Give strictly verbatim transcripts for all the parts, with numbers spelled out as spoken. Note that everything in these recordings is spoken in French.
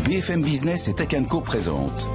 B F M Business et Tech and Co présente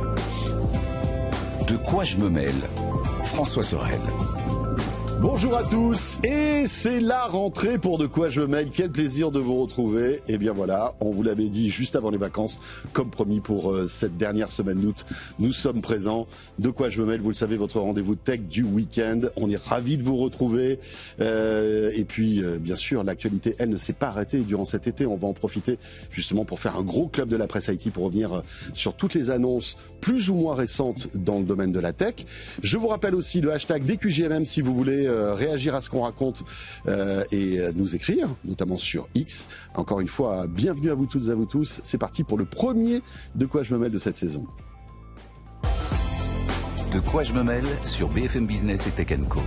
De quoi je me mêle, François Sorel. Bonjour à tous, et c'est la rentrée pour De quoi je me mêle. Quel plaisir de vous retrouver. Et bien voilà, on vous l'avait dit juste avant les vacances, comme promis pour euh, cette dernière semaine d'août, nous sommes présents. De quoi je me mêle, vous le savez, votre rendez-vous tech du week-end. On est ravis de vous retrouver. Euh, et puis, euh, bien sûr, l'actualité, elle ne s'est pas arrêtée durant cet été. On va en profiter justement pour faire un gros club de la presse I T pour revenir sur toutes les annonces plus ou moins récentes dans le domaine de la tech. Je vous rappelle aussi le hashtag D Q J M M si vous voulez Euh, réagir à ce qu'on raconte euh, et euh, nous écrire, notamment sur X. Encore une fois, bienvenue à vous toutes et à vous tous. C'est parti pour le premier De quoi je me mêle de cette saison. De quoi je me mêle sur B F M Business et Tech and Co.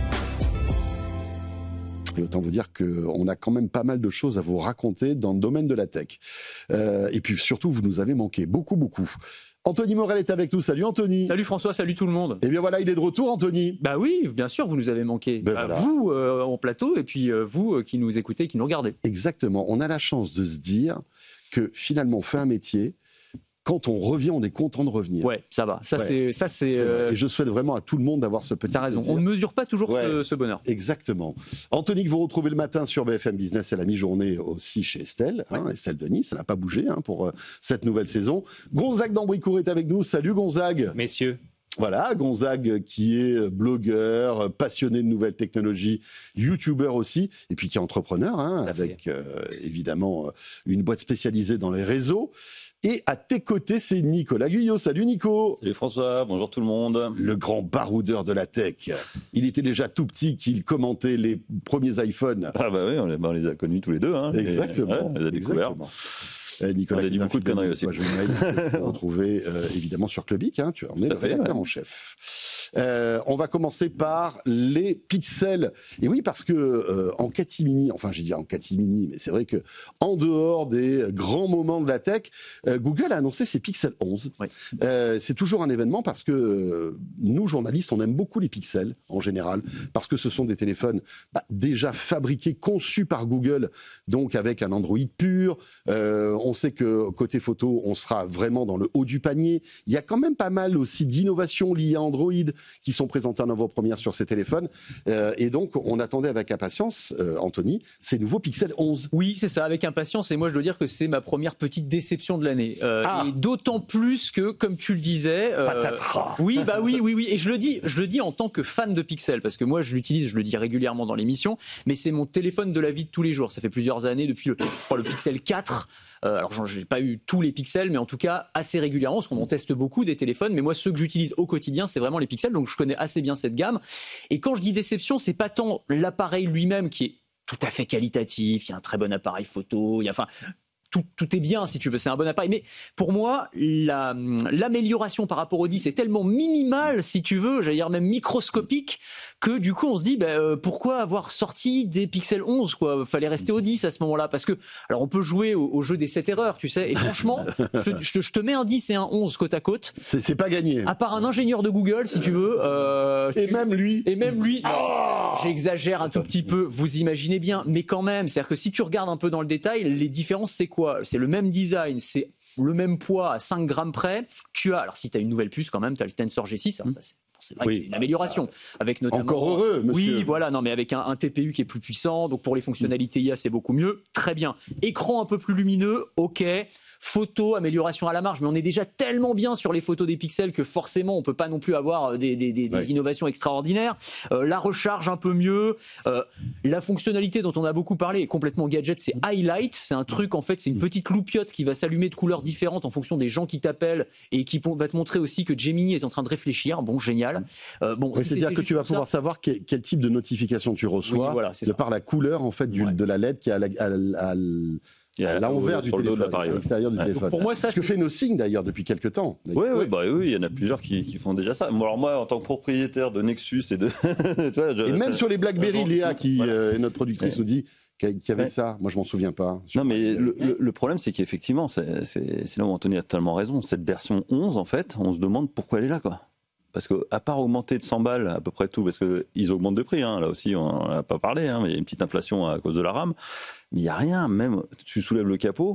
Et autant vous dire qu'on a quand même pas mal de choses à vous raconter dans le domaine de la tech. Euh, et puis surtout, vous nous avez manqué beaucoup, beaucoup. Anthony Morel est avec nous. Salut Anthony. Salut François, salut tout le monde. Et bien voilà, il est de retour Anthony. Bah oui, bien sûr, vous nous avez manqué. Ben bah, voilà. Vous euh, en plateau et puis euh, vous euh, qui nous écoutez, qui nous regardez. Exactement. On a la chance de se dire que finalement on fait un métier. Quand on revient, on est content de revenir. Ouais, ça va. Ça Ouais. c'est, ça c'est. C'est euh, Et je souhaite vraiment à tout le monde d'avoir ce petit T'as raison. plaisir. On ne mesure pas toujours Ouais. ce, ce bonheur. Exactement. Anthony, que vous retrouvez le matin sur B F M Business et la mi-journée aussi chez Estelle, hein, Ouais. Estelle Denis, ça n'a pas bougé hein, pour euh, cette nouvelle saison. Gonzague d'Ambricourt est avec nous. Salut Gonzague. Messieurs. Voilà, Gonzague qui est blogueur, passionné de nouvelles technologies, youtubeur aussi, et puis qui est entrepreneur, hein, Tout à fait. avec euh, évidemment une boîte spécialisée dans les réseaux. Et à tes côtés, c'est Nicolas Guyot. Salut Nico. Salut François, bonjour tout le monde. Le grand baroudeur de la tech. Il était déjà tout petit qu'il commentait les premiers iPhones. Ah bah oui, on les, bah on les a connus tous les deux. Hein, Exactement. Et, ouais, on les a découverts. Exactement. Euh, Nicolas, On a dit qui est un beaucoup de fidèle conneries aussi. Moi, je vais me retrouver euh, évidemment sur Clubic. Hein, tu en es Tout le à fait, rédacteur ouais. en chef. Euh, on va commencer par les pixels. Et oui, parce que euh, en catimini, enfin, j'ai dit en catimini, mais c'est vrai que en dehors des grands moments de la tech, euh, Google a annoncé ses Pixel onze. Oui. Euh, c'est toujours un événement parce que euh, nous, journalistes, on aime beaucoup les pixels en général, parce que ce sont des téléphones bah, déjà fabriqués, conçus par Google, donc avec un Android pur. Euh, on sait que côté photo, on sera vraiment dans le haut du panier. Il y a quand même pas mal aussi d'innovations liées à Android qui sont présentées en avant-première sur ces téléphones. Euh, et donc, on attendait avec impatience, euh, Anthony, ces nouveaux Pixel onze. Oui, c'est ça, avec impatience. Et moi, je dois dire que c'est ma première petite déception de l'année. Euh, Ah. Et d'autant plus que, comme tu le disais, euh, Patatras. oui, bah oui, oui, oui. Et je le dis, je le dis en tant que fan de Pixel, parce que moi, je l'utilise, je le dis régulièrement dans l'émission, mais c'est mon téléphone de la vie de tous les jours. Ça fait plusieurs années depuis le, le Pixel quatre. Euh, alors, je n'ai pas eu tous les pixels, mais en tout cas assez régulièrement, parce qu'on en teste beaucoup des téléphones. Mais moi, ceux que j'utilise au quotidien, c'est vraiment les pixels. Donc, je connais assez bien cette gamme. Et quand je dis déception, c'est pas tant l'appareil lui-même qui est tout à fait qualitatif. Il y a un très bon appareil photo. Il y a, enfin, tout, tout est bien, si tu veux. C'est un bon appareil. Mais pour moi, la, l'amélioration par rapport au dix est tellement minimale, si tu veux, j'allais dire même microscopique, que du coup, on se dit, bah, euh, pourquoi avoir sorti des Pixel onze, quoi? Fallait rester au dix à ce moment-là. Parce que, alors, on peut jouer au, au jeu des sept erreurs, tu sais. Et franchement, je, je, je te mets un dix et un onze côte à côte. C'est, c'est pas gagné. À part un ingénieur de Google, si tu veux. Euh, Et tu- même lui. et même lui, non, j'exagère un tout petit peu, vous imaginez bien, mais quand même, c'est-à-dire que si tu regardes un peu dans le détail, les différences, c'est quoi? C'est le même design, c'est le même poids à cinq grammes près. Tu as, alors si tu as une nouvelle puce quand même, tu as le Tensor G six, alors ça c'est... C'est vrai Oui, que c'est une amélioration. Avec notamment, Encore heureux, monsieur. Oui, voilà, non, mais avec un, un T P U qui est plus puissant, donc pour les fonctionnalités I A, c'est beaucoup mieux. Très bien. Écran un peu plus lumineux, ok. Photo, amélioration à la marge, mais on est déjà tellement bien sur les photos des pixels que forcément, on peut pas non plus avoir des, des, des, des Ouais. innovations extraordinaires. Euh, la recharge un peu mieux. Euh, la fonctionnalité dont on a beaucoup parlé est complètement gadget, c'est Highlight. C'est un truc, en fait, c'est une petite loupiote qui va s'allumer de couleurs différentes en fonction des gens qui t'appellent et qui va te montrer aussi que Gemini est en train de réfléchir. Bon, génial. Euh, bon, Oui, si c'est-à-dire c'était que juste tu vas pour ça- pouvoir savoir quel, quel type de notification tu reçois Oui, voilà, c'est de ça. par la couleur en fait du, Ouais. de la L E D qui est à, la- à, la- à l- Il y a à l'envers du sur le dos de téléphone, l'appareil, à ouais. l'extérieur du Ouais. téléphone. Pour moi, ça, Ce que c'est- fait NoSign d'ailleurs depuis quelques temps. Oui, oui, bah oui, il y en a plusieurs qui, qui font déjà ça. Moi, alors moi, en tant que propriétaire de Nexus et de, tu vois, je- Et même ça- sur les BlackBerry, je- Léa, qui voilà. euh, est notre productrice, Ouais. nous dit qu'il y avait Ouais. ça. Moi, je m'en souviens pas. Sur Non, mais BlackBerry. le, le- le problème, c'est qu'effectivement, c'est, c'est, c'est là où Anthony a totalement raison. Cette version onze, en fait, on se demande pourquoi elle est là, quoi. Parce qu'à part augmenter de cent balles à peu près tout, parce qu'ils augmentent de prix, hein, là aussi on n'en a pas parlé, hein, mais il y a une petite inflation à cause de la RAM, mais il n'y a rien, même tu soulèves le capot,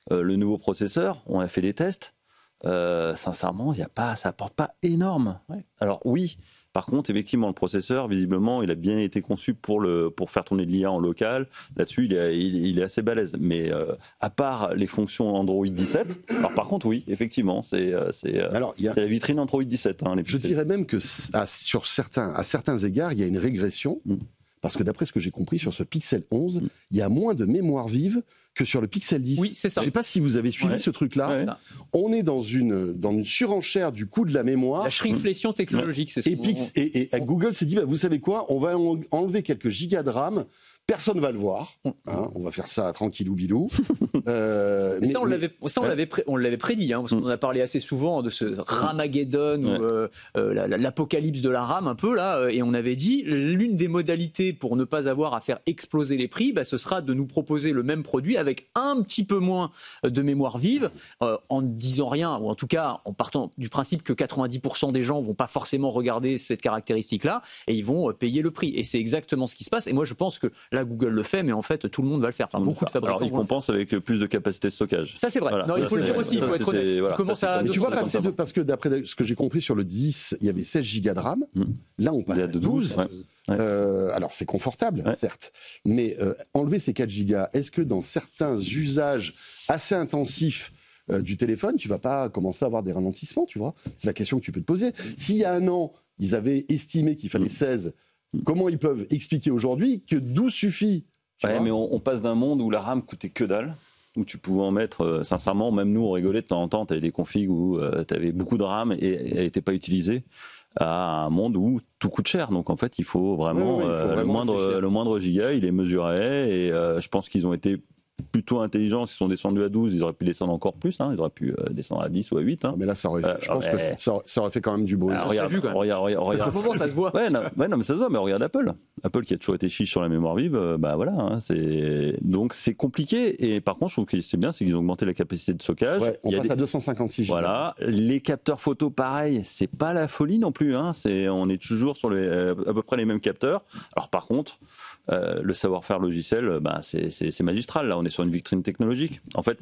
Euh, le nouveau processeur, on a fait des tests. Euh, sincèrement, y a pas, ça apporte pas énorme. Ouais. Alors oui, par contre, effectivement, le processeur, visiblement, il a bien été conçu pour, le, pour faire tourner de l'I A en local. Là-dessus, il est, il, il est assez balèze. Mais euh, à part les fonctions Android dix-sept, alors par contre, oui, effectivement, c'est, c'est, alors, a... c'est la vitrine Android dix-sept. Hein, les Je dirais même que à, sur certains, à certains égards, il y a une régression. Mm. Parce que d'après ce que j'ai compris, sur ce Pixel onze, mm. il y a moins de mémoire vive que sur le Pixel dix. Oui, c'est ça. Je ne sais pas si vous avez suivi ouais. ce truc-là. Ouais. On est dans une, dans une surenchère du coût de la mémoire. La shrinkflation technologique, ouais. c'est ce et, Pix, on... et, et Google s'est dit, bah, vous savez quoi, on va enlever quelques gigas de RAM. Personne ne va le voir. Hein, on va faire ça tranquillou bilou. euh, mais ça, on mais... l'avait, ça, on ouais. l'avait, pré... on l'avait prédit, hein, parce qu'on a parlé assez souvent de ce Ramageddon, ouais. ou euh, euh, la, l'apocalypse de la RAM un peu là, et on avait dit l'une des modalités pour ne pas avoir à faire exploser les prix, bah, ce sera de nous proposer le même produit avec un petit peu moins de mémoire vive, euh, en ne disant rien, ou en tout cas en partant du principe que quatre-vingt-dix pour cent des gens vont pas forcément regarder cette caractéristique-là, et ils vont payer le prix. Et c'est exactement ce qui se passe. Et moi, je pense que là, Google le fait, mais en fait, tout le monde va le faire. Enfin, beaucoup de fabricants. Alors, ils compensent avec plus de capacité de stockage. Ça, c'est vrai. Voilà. Non, il faut le dire aussi, il faut être honnête. Voilà. Commence à mais tu vois, passer de, parce que d'après ce que j'ai compris sur le dix, il y avait seize gigas de RAM. Mmh. Là, on passe à douze. Ouais. Euh, alors, c'est confortable, ouais. certes. Mais euh, enlever ces quatre gigas, est-ce que dans certains usages assez intensifs euh, du téléphone, tu vas pas commencer à avoir des ralentissements, tu vois ? C'est la question que tu peux te poser. S'il y a un an, ils avaient estimé qu'il fallait seize, comment ils peuvent expliquer aujourd'hui que douze suffit ? Ouais, mais on, on passe d'un monde où la RAM coûtait que dalle, où tu pouvais en mettre, euh, sincèrement, même nous on rigolait de temps en temps, tu avais des configs où euh, tu avais beaucoup de RAM et elle n'était pas utilisée, à un monde où tout coûte cher. Donc en fait, il faut vraiment, oui, oui, il faut vraiment euh, le, moindre, le moindre giga, il est mesuré, et euh, je pense qu'ils ont été plutôt intelligents, s'ils sont descendus à douze, ils auraient pu descendre encore plus, hein, ils auraient pu euh, descendre à dix ou à huit. Hein. Mais là, ça aurait, euh, je pense mais... que ça, ça aurait fait quand même du bruit. Ah, ça regarde, vu, quand même. regarde, regarde, regarde. Moment, ça se voit. Ouais non, ouais, non, mais ça se voit, mais regarde Apple. Apple qui a toujours été chiche sur la mémoire vive, euh, bah voilà, hein, c'est... donc c'est compliqué, et par contre, je trouve que c'est bien, c'est qu'ils ont augmenté la capacité de stockage. Ouais, on Il y a passe des... à deux cent cinquante-six gigas. Voilà, les capteurs photo, pareil, c'est pas la folie non plus, hein, c'est... on est toujours sur les... à peu près les mêmes capteurs. Alors par contre, euh, le savoir-faire logiciel, bah, c'est, c'est, c'est magistral, là, on est sur une vitrine technologique. En fait,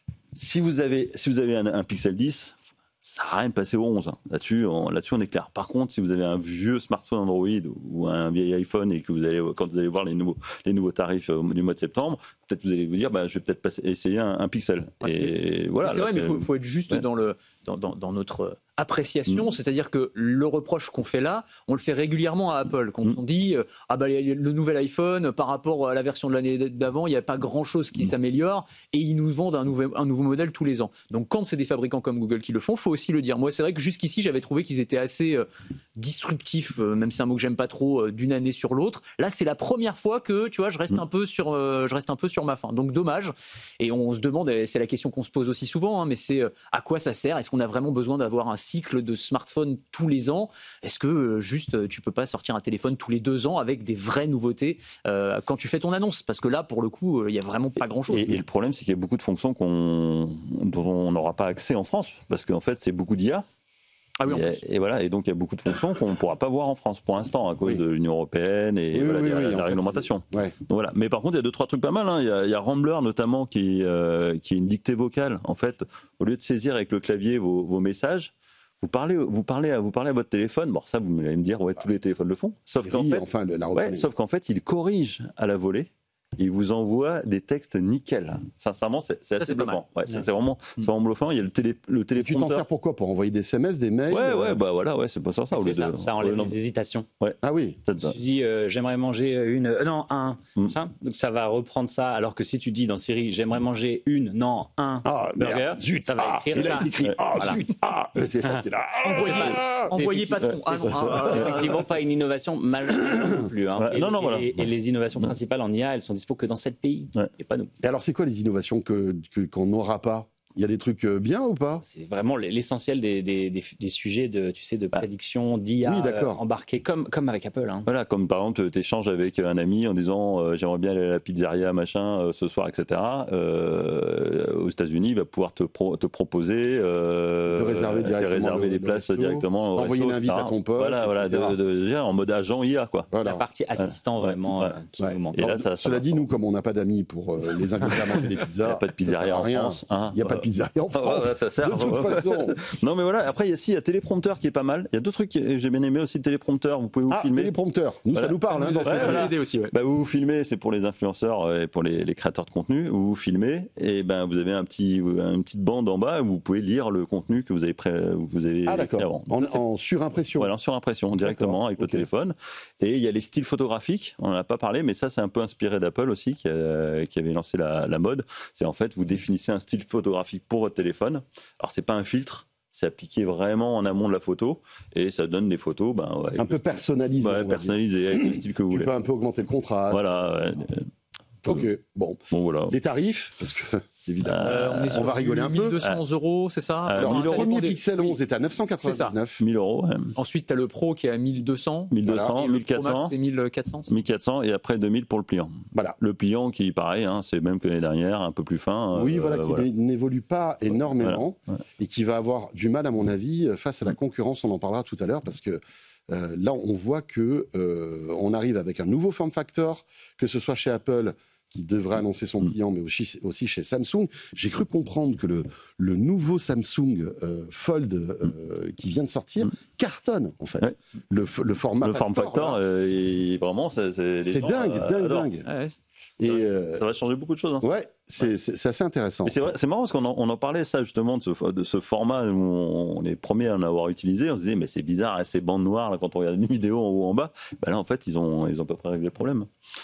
si vous avez, si vous avez un, un Pixel dix, ça n'a rien de passer au onze. Là-dessus on, là-dessus, on est clair. Par contre, si vous avez un vieux smartphone Android ou un vieil iPhone et que vous allez, quand vous allez voir les nouveaux, les nouveaux tarifs du mois de septembre, peut-être vous allez vous dire, bah, je vais peut-être passer, essayer un, un Pixel. Ouais. Et voilà. C'est là, vrai, c'est... mais il faut, faut être juste ouais. dans, le, dans, dans, dans notre appréciation, mmh. c'est-à-dire que le reproche qu'on fait là, on le fait régulièrement à Apple. Quand mmh. on dit euh, ah bah le nouvel iPhone par rapport à la version de l'année d'avant, il n'y a pas grand-chose qui mmh. s'améliore, et ils nous vendent un nouveau, un nouveau modèle tous les ans. Donc quand c'est des fabricants comme Google qui le font, faut aussi le dire. Moi, c'est vrai que jusqu'ici, j'avais trouvé qu'ils étaient assez euh, disruptifs, euh, même si c'est un mot que j'aime pas trop, euh, d'une année sur l'autre. Là, c'est la première fois que tu vois, je reste mmh. un peu sur, euh, je reste un peu sur ma faim. Donc dommage. Et on se demande, et c'est la question qu'on se pose aussi souvent, hein, mais c'est euh, à quoi ça sert ? Est-ce qu'on a vraiment besoin d'avoir un cycle de smartphone tous les ans ? Est-ce que euh, juste euh, tu peux pas sortir un téléphone tous les deux ans avec des vraies nouveautés euh, quand tu fais ton annonce ? Parce que là, pour le coup, il euh, y a vraiment pas grand-chose. Et, et le problème, c'est qu'il y a beaucoup de fonctions qu'on, dont on n'aura pas accès en France, parce qu'en fait, c'est beaucoup d'I A. Ah oui, et, et voilà, et donc il y a beaucoup de fonctions qu'on ne pourra pas voir en France pour l'instant à cause oui. de l'Union européenne et oui, voilà, oui, oui, la, la réglementation. Fait, ouais. Donc, voilà. Mais par contre, il y a deux trois trucs pas mal. Hein. Il, y a, il y a Rambler notamment qui, euh, qui est une dictée vocale. En fait, au lieu de saisir avec le clavier vos, vos messages, vous parlez, vous parlez, à, vous parlez à votre téléphone. Bon, ça, vous allez me dire, ouais, tous les téléphones le font. Sauf qu'en fait, enfin, la ouais, sauf qu'en fait, il corrige à la volée. Il vous envoie des textes nickel. Sincèrement, c'est, c'est assez c'est bluffant. Ouais, c'est, c'est vraiment, c'est vraiment bluffant. Il y a le télé, le téléprompteur. Tu t'en sers pourquoi ? Pour envoyer des S M S, des mails ? Ouais, ouais, bah voilà, ouais, c'est pas ça. Ça, c'est ça, de, ça enlève les hésitations. Ouais. Ah oui. Si tu dis, euh, j'aimerais manger une, euh, non, un, mm. ça, donc ça va reprendre ça. Alors que si tu dis dans Siri, j'aimerais manger une, non, un ah, burger, zut, ça va ah, écrire il ça. A écrit, ah, voilà. zut, ah, c'est là. Envoyez, ah, envoyez patron. Ah, non, ah, effectivement, pas une innovation majeure non plus. Hein. Ouais, et, non, non, et, voilà. et, et les innovations principales en I A, elles sont dispo que dans sept pays, ouais. et pas nous. Et alors, c'est quoi les innovations que, que, qu'on n'aura pas ? Il y a des trucs bien ou pas? C'est vraiment l'essentiel des, des, des, des sujets de, tu sais, de prédiction, d'I A oui, euh, embarqués, comme, comme avec Apple. Hein. Voilà, comme par exemple, tu échanges avec un ami en disant euh, j'aimerais bien aller à la pizzeria, machin, euh, ce soir, et cetera. Euh, aux États-Unis, il va pouvoir te, pro, te proposer euh, de réserver, directement de réserver le, des le places resto, directement au envoyer resto, une invite et cetera. à ton pote. Voilà, voilà de, de, de, en mode agent I A, quoi. Voilà. La partie assistant, ouais. vraiment, Ouais. euh, qui ouais. nous manque. Et là, Alors, ça, ça cela dit, nous, comme on n'a pas d'amis pour euh, les inviter à manger des pizzas, il n'y a pas de pizzeria en rien. France. Hein. Il n'y a pas de pizzeria en France. Ouais, ça sert. De toute façon. Non, mais voilà, après, il y a si, il y a téléprompteur qui est pas mal. Il y a deux trucs que j'ai bien aimé aussi, téléprompteur. Vous pouvez vous Ah, filmer. téléprompteur. Nous, Voilà. ça nous parle. Hein, dans Ça cette nous a voilà. aidé aussi, ouais. Bah, vous vous filmez, c'est pour les influenceurs et pour les, les créateurs de contenu. Vous vous filmez et ben vous avez un petit, une petite bande en bas où vous pouvez lire le contenu que vous avez pré, vous avez Ah, écrit d'accord. avant. En, Donc, ça, en surimpression. voilà, en surimpression directement avec Ok. le téléphone. Et il y a les styles photographiques. On n'en a pas parlé, mais ça c'est un peu inspiré d'Apple aussi qui, a, qui avait lancé la, la mode. C'est en fait vous définissez un style photographique pour votre téléphone. Alors c'est pas un filtre. C'est appliqué vraiment en amont de la photo et ça donne des photos ben, ouais, Un peu personnalisé. ouais, on va dire. personnalisées avec le style que vous Tu voulez. peux un peu augmenter le contraste. Voilà. Ouais. Ok, bon. Bon voilà. Les tarifs, parce que évidemment, Euh, on est on sur va rigoler un peu. mille deux cents euros, c'est ça? Euh, Alors, mille le euros. premier dépend des- Pixel onze est à neuf cent quatre-vingt-dix-neuf. mille euros. Ouais. Ensuite, tu as le Pro qui est à mille deux cents. mille deux cents, Et le mille quatre Pro Max, cents, c'est mille quatre cents. mille quatre cents et après deux mille pour le pliant. Voilà. Le pliant qui, pareil, hein, c'est même que l'année dernière, un peu plus fin. Oui, euh, voilà, qui voilà. n'é- n'évolue pas énormément Voilà, ouais. et qui va avoir du mal, à mon avis, face à la concurrence. On en parlera tout à l'heure parce que euh, là, on voit que euh, on arrive avec un nouveau form factor, que ce soit chez Apple, qui devrait annoncer son Mm. client, mais aussi, aussi chez Samsung. J'ai cru comprendre que le, le nouveau Samsung euh, Fold euh, qui vient de sortir Mm. cartonne, en fait. Ouais. Le, f- le format Le form Passport, factor, là, euh, il- vraiment, c'est c'est- les c'est gens, dingue, euh, dingue, adorent. dingue. Ouais, ouais. Et Ça va- euh, Ça va changer beaucoup de choses. Hein. ouais, c'est c'est- c'est assez intéressant. Et c'est vrai, c'est marrant parce qu'on en, on en parlait ça justement de ce, de ce format où on, on est premier à en avoir utilisé. On se disait mais c'est bizarre, hein, ces bandes noires là, quand on regarde une vidéo en haut en bas. Ben là en fait ils ont ils ont à peu près réglé le problème.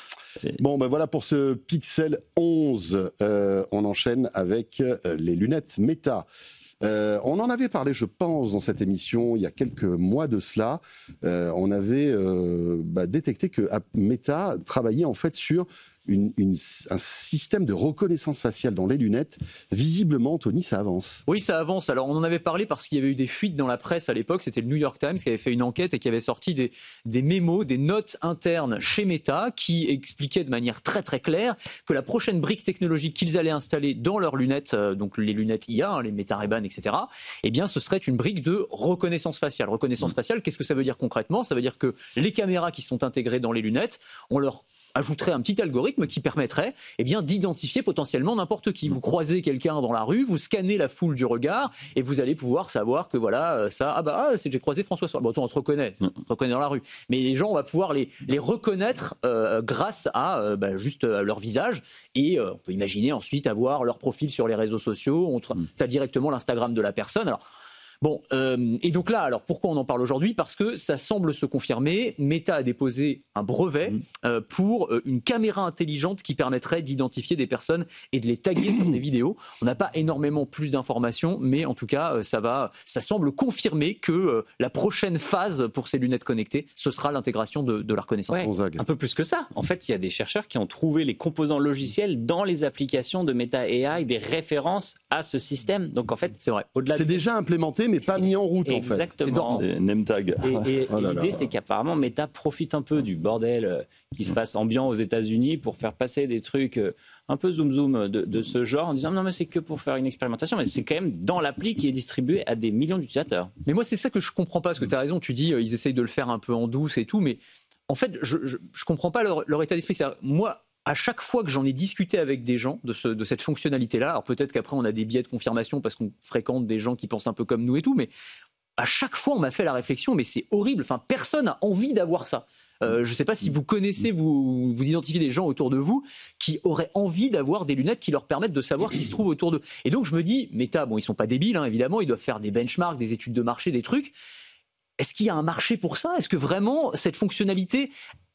Bon, ben voilà pour ce Pixel onze. Euh, on enchaîne avec euh, les lunettes Meta. Euh, on en avait parlé, je pense, dans cette émission il y a quelques mois de cela. Euh, on avait euh, bah, détecté que Meta travaillait en fait sur une, une, un système de reconnaissance faciale dans les lunettes. Visiblement, Tony, ça avance. Oui, ça avance. Alors, on en avait parlé parce qu'il y avait eu des fuites dans la presse à l'époque. C'était le New York Times qui avait fait une enquête et qui avait sorti des, des mémos, des notes internes chez Meta qui expliquaient de manière très très claire que la prochaine brique technologique qu'ils allaient installer dans leurs lunettes, euh, donc les lunettes I A, hein, les Meta Ray-Ban, et cetera, eh bien, ce serait une brique de reconnaissance faciale. Reconnaissance faciale, qu'est-ce que ça veut dire concrètement? Ça veut dire que les caméras qui sont intégrées dans les lunettes, on leur ajouterait un petit algorithme qui permettrait eh bien, d'identifier potentiellement n'importe qui. Vous croisez quelqu'un dans la rue, vous scannez la foule du regard et vous allez pouvoir savoir que voilà, ça, ah bah ah, c'est j'ai croisé François Soir. Bon, toi, on se reconnaît, on se reconnaît dans la rue. Mais les gens, on va pouvoir les, les reconnaître euh, grâce à euh, bah, juste euh, leur visage et euh, on peut imaginer ensuite avoir leur profil sur les réseaux sociaux. On tra- t'as directement l'Instagram de la personne. Alors, Bon, euh, et donc là, alors pourquoi on en parle aujourd'hui? Parce que ça semble se confirmer. Meta a déposé un brevet euh, pour euh, une caméra intelligente qui permettrait d'identifier des personnes et de les taguer sur des vidéos. On n'a pas énormément plus d'informations, mais en tout cas, euh, ça va, ça semble confirmer que euh, la prochaine phase pour ces lunettes connectées, ce sera l'intégration de, de la reconnaissance. Ouais, Gonzague. un peu plus que ça. En fait, il y a des chercheurs qui ont trouvé les composants logiciels dans les applications de Meta A I, des références à ce système. Donc en fait, C'est vrai. au-delà C'est de... déjà implémenté, mais pas mis en route, en fait. Exactement. C'est name tag. Et, et- Oh là et là. l'idée, c'est qu'apparemment, Meta profite un peu du bordel euh, qui se passe ambiant aux États-Unis pour faire passer des trucs euh, un peu zoom-zoom de, de ce genre en disant non, mais c'est que pour faire une expérimentation, mais c'est quand même dans l'appli qui est distribuée à des millions d'utilisateurs. Mais moi, c'est ça que je comprends pas, parce que tu as raison, tu dis, euh, ils essayent de le faire un peu en douce et tout, mais en fait, je, je, je comprends pas leur, leur état d'esprit. C'est-à-dire, moi, à chaque fois que j'en ai discuté avec des gens de, ce, de cette fonctionnalité-là, alors peut-être qu'après on a des biais de confirmation parce qu'on fréquente des gens qui pensent un peu comme nous et tout, mais à chaque fois on m'a fait la réflexion, mais c'est horrible, enfin personne n'a envie d'avoir ça. Euh, je ne sais pas si vous connaissez, vous, vous identifiez des gens autour de vous qui auraient envie d'avoir des lunettes qui leur permettent de savoir qui se trouve autour d'eux. Et donc je me dis, Meta, bon ils sont pas débiles, hein, évidemment, ils doivent faire des benchmarks, des études de marché, des trucs. Est-ce qu'il y a un marché pour ça? Est-ce que vraiment cette fonctionnalité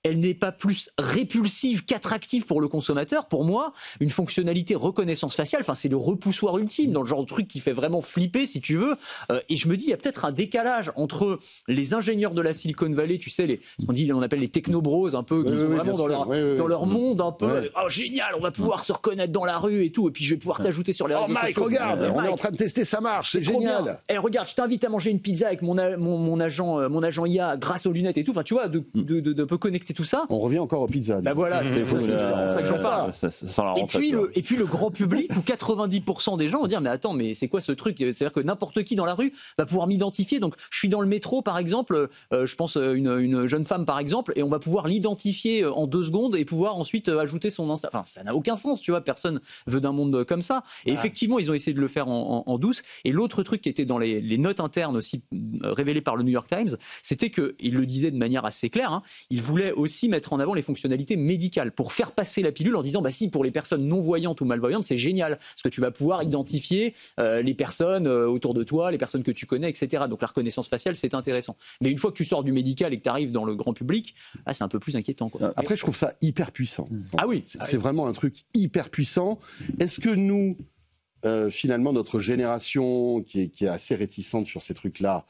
elle n'est pas plus répulsive qu'attractive pour le consommateur. Pour moi, une fonctionnalité reconnaissance faciale, enfin c'est le repoussoir ultime dans le genre de truc qui fait vraiment flipper, si tu veux. Euh, et je me dis, il y a peut-être un décalage entre les ingénieurs de la Silicon Valley, tu sais, les, ce qu'on dit, on appelle les technobros, un peu, qui oui, sont oui, vraiment dans, sûr. leur, oui, oui, dans oui. leur monde un peu. Ouais. Oh génial, on va pouvoir se reconnaître dans la rue et tout, et puis je vais pouvoir t'ajouter sur les Oh réseaux Mike, sociaux. regarde, Eh, on est Mike, en train de tester, ça marche, c'est trop génial. bien. Eh, regarde, je t'invite à manger une pizza avec mon, a- mon, mon agent, euh, mon agent I A grâce aux lunettes et tout. Enfin, tu vois, de, de, de, de peu connecter tout ça. On revient encore aux pizzas. Bah voilà, c'est Fou, c'est- c'est là, pour ça que j'en ça. parle. Ça, ça sent la Et rentrée, puis, tu vois. le, et puis le grand public où quatre-vingt-dix pour cent des gens vont dire mais attends, mais c'est quoi ce truc? C'est-à-dire que n'importe qui dans la rue va pouvoir m'identifier. Donc je suis dans le métro par exemple, euh, je pense euh, une, une jeune femme par exemple, et on va pouvoir l'identifier en deux secondes et pouvoir ensuite euh, ajouter son Insta. Enfin ça n'a aucun sens, tu vois, personne veut d'un monde comme ça. Et effectivement ils ont essayé de le faire en, en, en douce. Et l'autre truc qui était dans les, les notes internes aussi euh, révélées par le New York Times, c'était que, il le disait de manière assez claire, hein, il voulait aussi mettre en avant les fonctionnalités médicales pour faire passer la pilule en disant bah si pour les personnes non voyantes ou malvoyantes c'est génial parce que tu vas pouvoir identifier euh, les personnes euh, autour de toi, les personnes que tu connais, et cetera. Donc la reconnaissance faciale c'est intéressant. Mais une fois que tu sors du médical et que tu arrives dans le grand public, ah, c'est un peu plus inquiétant, quoi. Après, je trouve ça hyper puissant. Ah oui, C'est c'est vraiment un truc hyper puissant. Est-ce que nous, euh, finalement, notre génération qui est, qui est assez réticente sur ces trucs-là,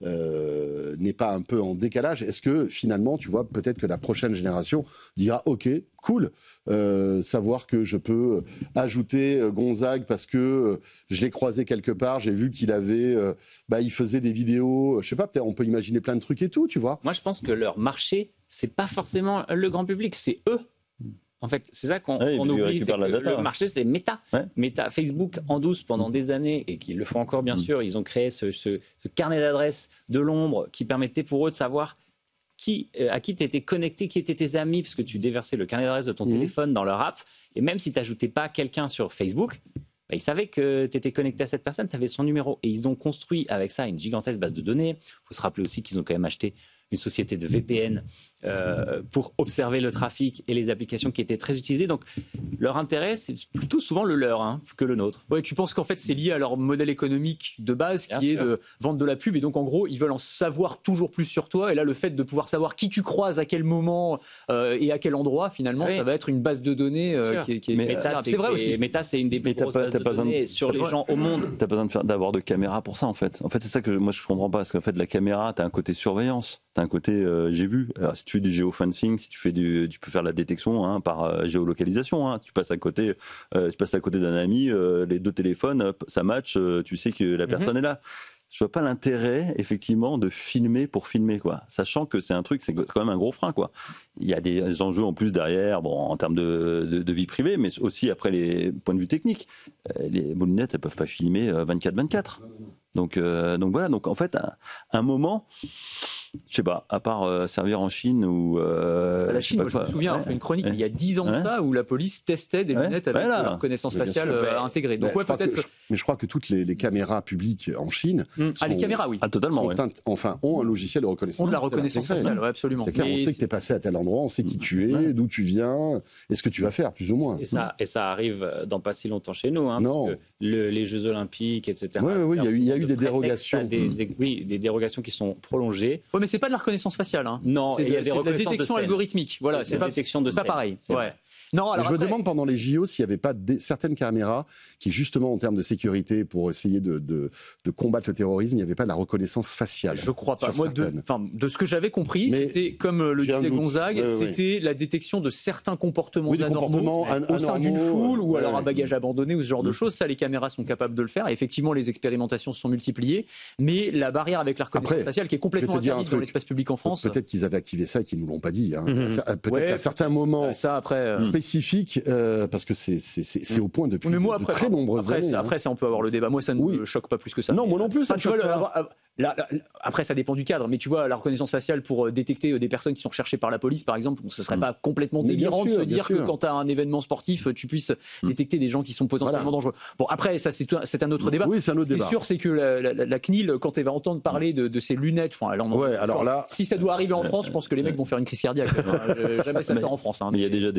euh, n'est pas un peu en décalage? Est-ce que finalement, tu vois, peut-être que la prochaine génération dira ok, cool, euh, savoir que je peux ajouter euh, Gonzague parce que euh, je l'ai croisé quelque part, j'ai vu qu'il avait, euh, bah, il faisait des vidéos, je sais pas, peut-être on peut imaginer plein de trucs et tout, tu vois. Moi, je pense que leur marché, c'est pas forcément le grand public, c'est eux. En fait, c'est ça qu'on Ouais, qu'on parce qu'ils oublie, c'est récupèrent que la data. le marché, c'est Meta. Ouais. Meta, Facebook en douce pendant des années, et qu'ils le font encore bien Mm. sûr, ils ont créé ce, ce- ce carnet d'adresses de l'ombre qui permettait pour eux de savoir qui, euh, à qui tu étais connecté, qui étaient tes amis, parce que tu déversais le carnet d'adresses de ton Mhm. téléphone dans leur app, et même si tu n'ajoutais pas quelqu'un sur Facebook, bah, ils savaient que tu étais connecté à cette personne, tu avais son numéro. Et ils ont construit avec ça une gigantesque base de données. Il faut se rappeler aussi qu'ils ont quand même acheté une société de V P N euh, pour observer le trafic et les applications qui étaient très utilisées. Donc leur intérêt, c'est plutôt souvent le leur hein, que le nôtre. Ouais, tu penses qu'en fait c'est lié à leur modèle économique de base Bien qui sûr. est de vendre de la pub, et donc en gros ils veulent en savoir toujours plus sur toi, et là le fait de pouvoir savoir qui tu croises à quel moment euh, et à quel endroit finalement Oui. ça va être une base de données euh, Bien sûr. qui est, qui est- Mais Meta, Ah, c'est c'est vrai aussi. Meta, c'est une des plus Mais t'as grosses pas- bases t'as de pas besoin de- données sur t'as les pas- gens au monde. T'as pas besoin de faire- d'avoir de caméra pour ça en fait. En fait, c'est ça que moi je comprends pas, parce qu'en fait la caméra, t'as un côté surveillance, t'as un côté euh, j'ai vu. Alors, si tu fais du géofencing, si tu fais du, tu peux faire la détection hein, par euh, géolocalisation. Hein. Tu passes à côté, euh, tu passes à côté d'un ami, euh, les deux téléphones, hop, ça match, euh, tu sais que la personne est là. Je vois pas l'intérêt effectivement de filmer pour filmer quoi, sachant que c'est un truc, c'est quand même un gros frein quoi. Il y a des enjeux en plus derrière, bon en termes de, de, de vie privée, mais aussi après les points de vue techniques. Euh, les moulinettes, elles peuvent pas filmer vingt-quatre vingt-quatre. Donc euh, donc voilà, donc en fait à un moment, je sais pas, à part euh, servir en Chine ou euh, la je sais Chine, pas moi, je me quoi. souviens, on Ouais. fait une chronique Ouais. il y a dix ans de Ouais. ça où la police testait des Ouais. lunettes avec Voilà. de la reconnaissance Mais bien faciale sûr. euh, Ouais. intégrée. Mais Donc ouais, je crois peut-être. que- je- mais je crois que toutes les, les caméras publiques en Chine Hmm. Ah, les sont- caméras, oui. Ah totalement. sont ouais. int- enfin, ont un logiciel de reconnaissance. Ont de la faciale reconnaissance intégrée. faciale, ouais, absolument. C'est clair, on Mais sait que c'est- tu es passé à tel endroit, on sait qui tu es, Ouais. d'où tu viens, et ce que tu vas faire, plus ou moins. Et ça, et ça arrive dans pas si longtemps chez nous. Hein, Non. parce que le- les Jeux Olympiques, et cetera. Oui, oui, oui, il y a eu- il y a eu servent des de prétexte à dérogations. Des, oui, des dérogations qui sont prolongées. Ouais, mais c'est pas de la reconnaissance faciale. Hein. Non, c'est et de, il y a des c'est de la reconnaissances de détection scène. algorithmique. Voilà, C'est c'est de pas, la détection de c'est pas scène, pareil. c'est Ouais. vrai. Non, Mais alors je me après- demande pendant les J O s'il n'y avait pas des- certaines caméras qui, justement, en termes de sécurité, pour essayer de, de, de combattre le terrorisme, il n'y avait pas de la reconnaissance faciale. Je crois pas. sur Moi, de, certaines. enfin, de ce que j'avais compris, Mais c'était comme euh, le j'ai un disait doute. Gonzague, Ouais, ouais, c'était la détection de certains comportements Oui, des anormaux comportements an- au sein d'une anormaux, foule ou ouais, alors ouais. un bagage abandonné ou ce genre de Mm. choses. Ça, les caméras sont capables de le faire. Et effectivement, les expérimentations se sont multipliées, mais la barrière avec la reconnaissance Après, faciale, qui est complètement je vais te dire un interdite dans truc. l'espace public en France. Peut-être qu'ils avaient activé ça et qu'ils ne nous l'ont pas dit. Hein. Mhm. Peut-être Ouais, qu'à certains moments euh, ça après. euh, spécifiques, euh, parce que c'est c'est- c'est- c'est au point depuis mais moi de après, très nombreuses après, années. ça, hein. après ça, on peut avoir le débat. Moi, ça ne Oui. me choque pas plus que ça. Non, moi non plus, ça Enfin, me tu vois, choque le- pas. avoir- la- la- après, ça dépend du cadre, mais tu vois, la reconnaissance faciale pour euh, détecter euh, des personnes qui sont recherchées par la police, par exemple, ce serait Mm. pas complètement Mais bien délirant de sûr, se bien dire sûr. que quand tu as un événement sportif, tu puisses Mm. détecter des gens qui sont potentiellement Voilà. dangereux. Bon, après, ça, c'est c'est un autre débat. Oui, c'est un autre Ce qui est débat. sûr, c'est que la, la- la- la C N I L, quand elle va entendre parler de, de ces lunettes, enfin, elle en entend Ouais, alors encore. là- si ça doit arriver en France, je pense que les mecs vont faire une crise cardiaque. Enfin, euh, jamais ça sort en France. hein, Mais il y a mais- déjà des, des,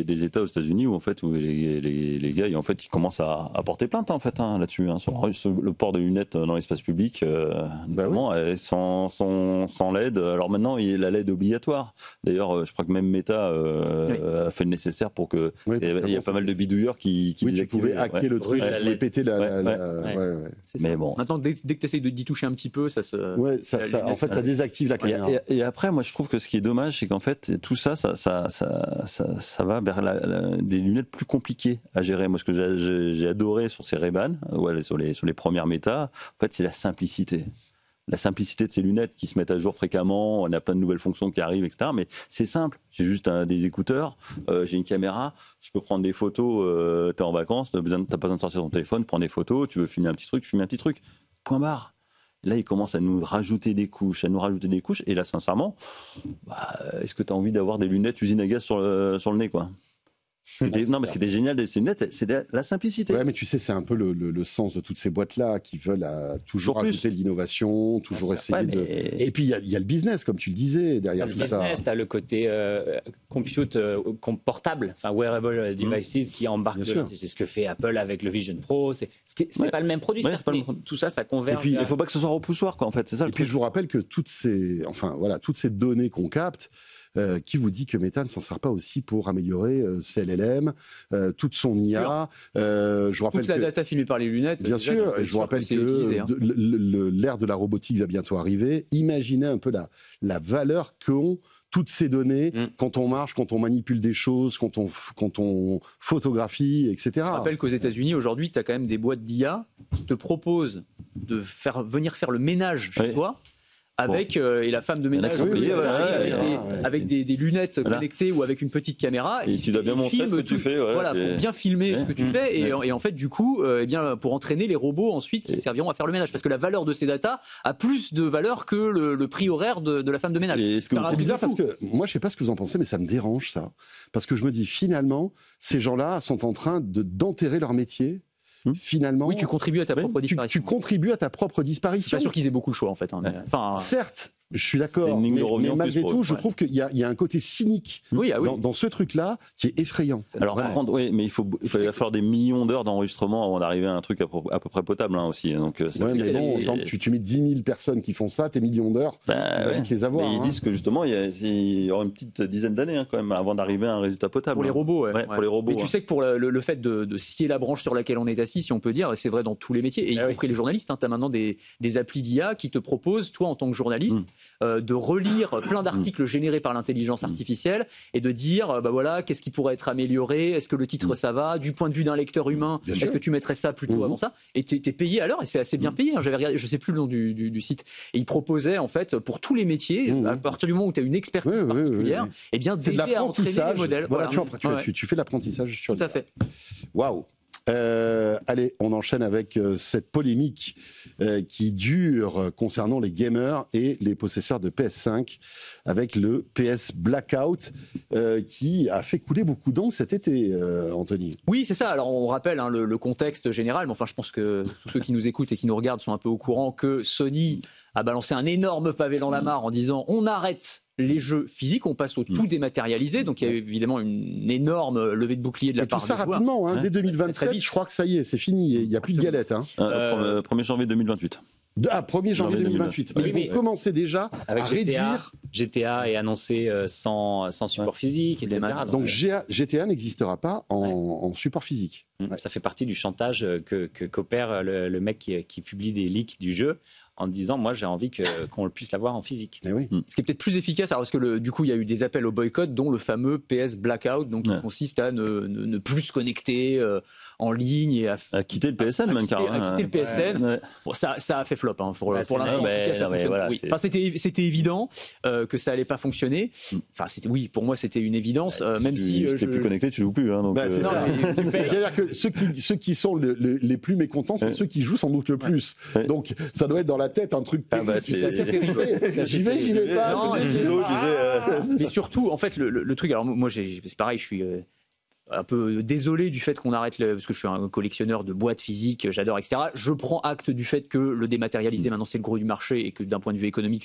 des, des États aux États-Unis où en fait où les, les, les gars, en fait, ils commencent à, à porter plainte en fait hein, là-dessus, hein, sur, sur le port de lunettes dans l'espace public, euh, Bah notamment, oui. euh, sans, sans, sans L E D. Alors maintenant, il y a la L E D obligatoire. D'ailleurs, euh, je crois que même Meta euh, Oui. a fait le nécessaire pour que. Oui, Il y a, parce il y a qu'avant, pas mal de bidouilleurs qui, qui Oui, tu désactivaient, pouvais hacker ouais. le truc, Ouais, tu la pouvais L E D. péter la. Ouais, la- ouais. la- Ouais. ouais, ouais. C'est ça. Mais bon. Maintenant, dès, dès que tu essayes d'y toucher un petit peu, ça se. Ouais, ça, la ça- en lunette, fait, ça ouais. désactive la Et, caméra. et- et après, moi, je trouve que ce qui est dommage, c'est qu'en fait, tout ça, ça, ça, ça, ça, ça va vers la- la- des lunettes plus compliquées à gérer. Moi, ce que j'ai- j'ai j'ai adoré sur ces Ray-Ban, ouais, sur les, sur les premières méta, en fait, c'est la simplicité. La simplicité de ces lunettes qui se mettent à jour fréquemment, on a plein de nouvelles fonctions qui arrivent, et cetera. Mais c'est simple. J'ai juste un- des écouteurs, euh, j'ai une caméra, je peux prendre des photos, euh, t'es en vacances, t'as besoin- t'as pas besoin de sortir ton téléphone, prends des photos, tu veux filmer un petit truc, tu filmes un petit truc. Point barre. Là, ils commencent à nous rajouter des couches, à nous rajouter des couches. Et là, sincèrement, bah, est-ce que tu as envie d'avoir des lunettes usine à gaz sur le, sur le nez, quoi? Ce qui était- non, mais ce qui était génial de ces lunettes, c'est la simplicité. Ouais, mais tu sais, c'est un peu le, le- le sens de toutes ces boîtes-là qui veulent euh, toujours Toujours plus. ajouter de l'innovation, toujours essayer Ouais, de. mais- Et puis il y, a- il y a le business, comme tu le disais, derrière Le tout ça. business, tu as le côté euh, compute euh, com- portable, enfin wearable devices qui embarquent. Bien de- sûr. C'est ce que fait Apple avec le Vision Pro. C'est ce qui est- c'est Ouais. pas le même produit, Ouais, certes, c'est pas le mais même- tout ça, ça Et converge. puis, Il vers- faut pas que ce soit repoussoir, quoi, en fait. C'est ça Et le puis truc. je vous rappelle que toutes ces, enfin voilà, toutes ces données qu'on capte, euh, qui vous dit que Meta ne s'en sert pas aussi pour améliorer euh, ses L L M, euh, toute son I A. Euh, je vous rappelle Toute la que data filmée par les lunettes. Bien déjà, sûr, donc, et je vous sûr rappelle que, c'est utilisé, hein. de- le- le- l'ère de la robotique va bientôt arriver. Imaginez un peu la, la valeur qu'ont toutes ces données Mm. quand on marche, quand on manipule des choses, quand on, f- quand on photographie, et cetera. Je rappelle qu'aux États-Unis, aujourd'hui, tu as quand même des boîtes d'I A qui te proposent de faire, venir faire le ménage chez Oui. toi. Avec euh, et la femme de en a ménage qui sont euh, payés, avec, voilà, des, ouais, ouais. avec des, des lunettes Voilà. connectées ou avec une petite caméra. Et tu dois bien il montrer ce filme que tu tout- fais, voilà, Voilà, c'est- pour bien filmer Ouais. ce que tu Mmh. fais et, Ouais. et en fait du coup, euh, eh bien pour entraîner les robots ensuite qui Et- serviront à faire le ménage, parce que la valeur de ces datas a plus de valeur que le, le prix horaire de, de la femme de ménage. Et est-ce que Car vous- un C'est truc bizarre de parce fou. que moi, je sais pas ce que vous en pensez, mais ça me dérange ça. Parce que je me dis finalement, ces gens-là sont en train de d'enterrer leur métier. Hmm. Finalement, Oui, tu contribues à ta Oui, propre tu, disparition. tu contribues à ta propre Je suis disparition. pas sûr qu'ils aient beaucoup le choix en fait. hein, mais- Enfin, Certes, je suis C'est d'accord, une ligne mais, de revenu mais en plus malgré pour tout, eux. je Ouais. trouve qu'il y, a- il y a un côté cynique oui, ah oui. dans, dans ce truc-là qui est effrayant. Alors, Ouais. par contre, oui, mais il faut, il va falloir des millions d'heures d'enregistrement avant d'arriver à un truc à, peu- à peu près potable hein, aussi. Donc, euh, ça Ouais, fait mais qu'il y a bon, des- tant que tu, tu mets dix mille personnes qui font ça, tes millions d'heures, Bah, tu vas ouais. vite les avoir. Mais ils hein. disent que justement, il y, a- c'est- il y aura une petite dizaine d'années hein, quand même avant d'arriver à un résultat potable. Pour les hein. robots, ouais. Ouais, pour les robots, Mais tu ouais. sais que pour le, le- le fait de, de scier la branche sur laquelle on est assis, si on peut dire, c'est vrai dans tous les métiers, et y Ah oui. compris les journalistes, hein, tu as maintenant des, des applis d'I A qui te proposent, toi en tant que journaliste, Mm. euh, de relire plein d'articles générés par l'intelligence artificielle et de dire, euh, bah voilà, qu'est-ce qui pourrait être amélioré, est-ce que le titre Mm. ça va, du point de vue d'un lecteur humain, Bien est-ce sûr. que tu mettrais ça plutôt Mhm. avant ça, et tu es payé à l'heure, et c'est assez bien Mm. payé, hein, j'avais regardé, je sais plus le nom du, du- du site, et ils proposaient en fait, pour tous les métiers, Mhm. à partir du moment où tu as une expertise Oui, oui, oui, particulière, oui. eh bien C'est de d'aider à entraîner les l'apprentissage. modèles. Voilà, tu, tu- Ouais, tu- tu fais de l'apprentissage sur tout à l'I A. fait. Waouh. Euh, allez, on enchaîne avec euh, cette polémique euh, qui dure euh, concernant les gamers et les possesseurs de P S cinq avec le P S Blackout euh, qui a fait couler beaucoup d'encre cet été, euh, Anthony. Oui, c'est ça. Alors, on rappelle hein, le, le contexte général, mais enfin, je pense que tous ceux qui nous écoutent et qui nous regardent sont un peu au courant que Sony a balancé un énorme pavé dans la mare en disant on arrête les jeux physiques, on passe au tout dématérialisé. Donc, il y a eu évidemment une énorme levée de bouclier de la Et tout part ça des joueurs. rapidement, hein, Ouais. dès deux mille Très, vingt-sept, très vite. je crois que ça y est, c'est fini, il n'y a plus de Absolument. galette. Hein. Euh, Euh, pour le premier janvier deux mille vingt-huit. De, ah, premier janvier janvier deux mille vingt-huit. Oui, Ils mais- vont commencer déjà Avec à G T A, réduire. G T A est annoncé euh, sans, sans support physique, et cetera. Des matchs. Donc G A G T A n'existera pas en, en support physique. Mm. Ouais. Ça fait partie du chantage euh, que, que- qu'opère le, le mec qui, qui publie des leaks du jeu en disant moi j'ai envie que, qu'on puisse l'avoir en physique. Eh oui. Ce qui est peut-être plus efficace, alors parce que le, du coup il y a eu des appels au boycott, dont le fameux P S Blackout, donc Ouais. qui consiste à ne, ne- ne plus se connecter euh, en ligne et à, À quitter le P S N, à même quitter, carrément. à quitter le P S N. Ouais. Bon, ça, ça a fait flop hein, pour, Bah, pour c'est l'instant. vrai, En tout mais cas, ça non, mais fonctionne. voilà, Oui. c'est- Enfin, c'était, c'était évident euh, que ça allait pas fonctionner. Mm. Enfin, c'était, oui, pour moi, c'était une évidence, euh, même Tu- si euh, t'es je- plus connecté, tu joues plus. Hein, donc, Bah, c'est euh, ça. mais tu payes. C'est-à-dire que ceux qui, ceux qui sont le- le- les plus mécontents, c'est Ouais. ceux qui jouent sans doute le plus. Ouais. Donc ça doit être dans la tête un truc. Ah bah, terrible. c'est- C'est terrible. J'y vais, j'y vais pas. Non, j'y vais, mais- j'y vais Iso, pas. tu sais, euh, Ah, c'est Mais ça. surtout, en fait, le, le- le truc, alors moi, j'ai, c'est pareil, je suis euh, un peu désolé du fait qu'on arrête, le, parce que je suis un collectionneur de boîtes physiques, j'adore, et cetera. Je prends acte du fait que le dématérialisé, maintenant, c'est le gros du marché et que d'un point de vue économique, ça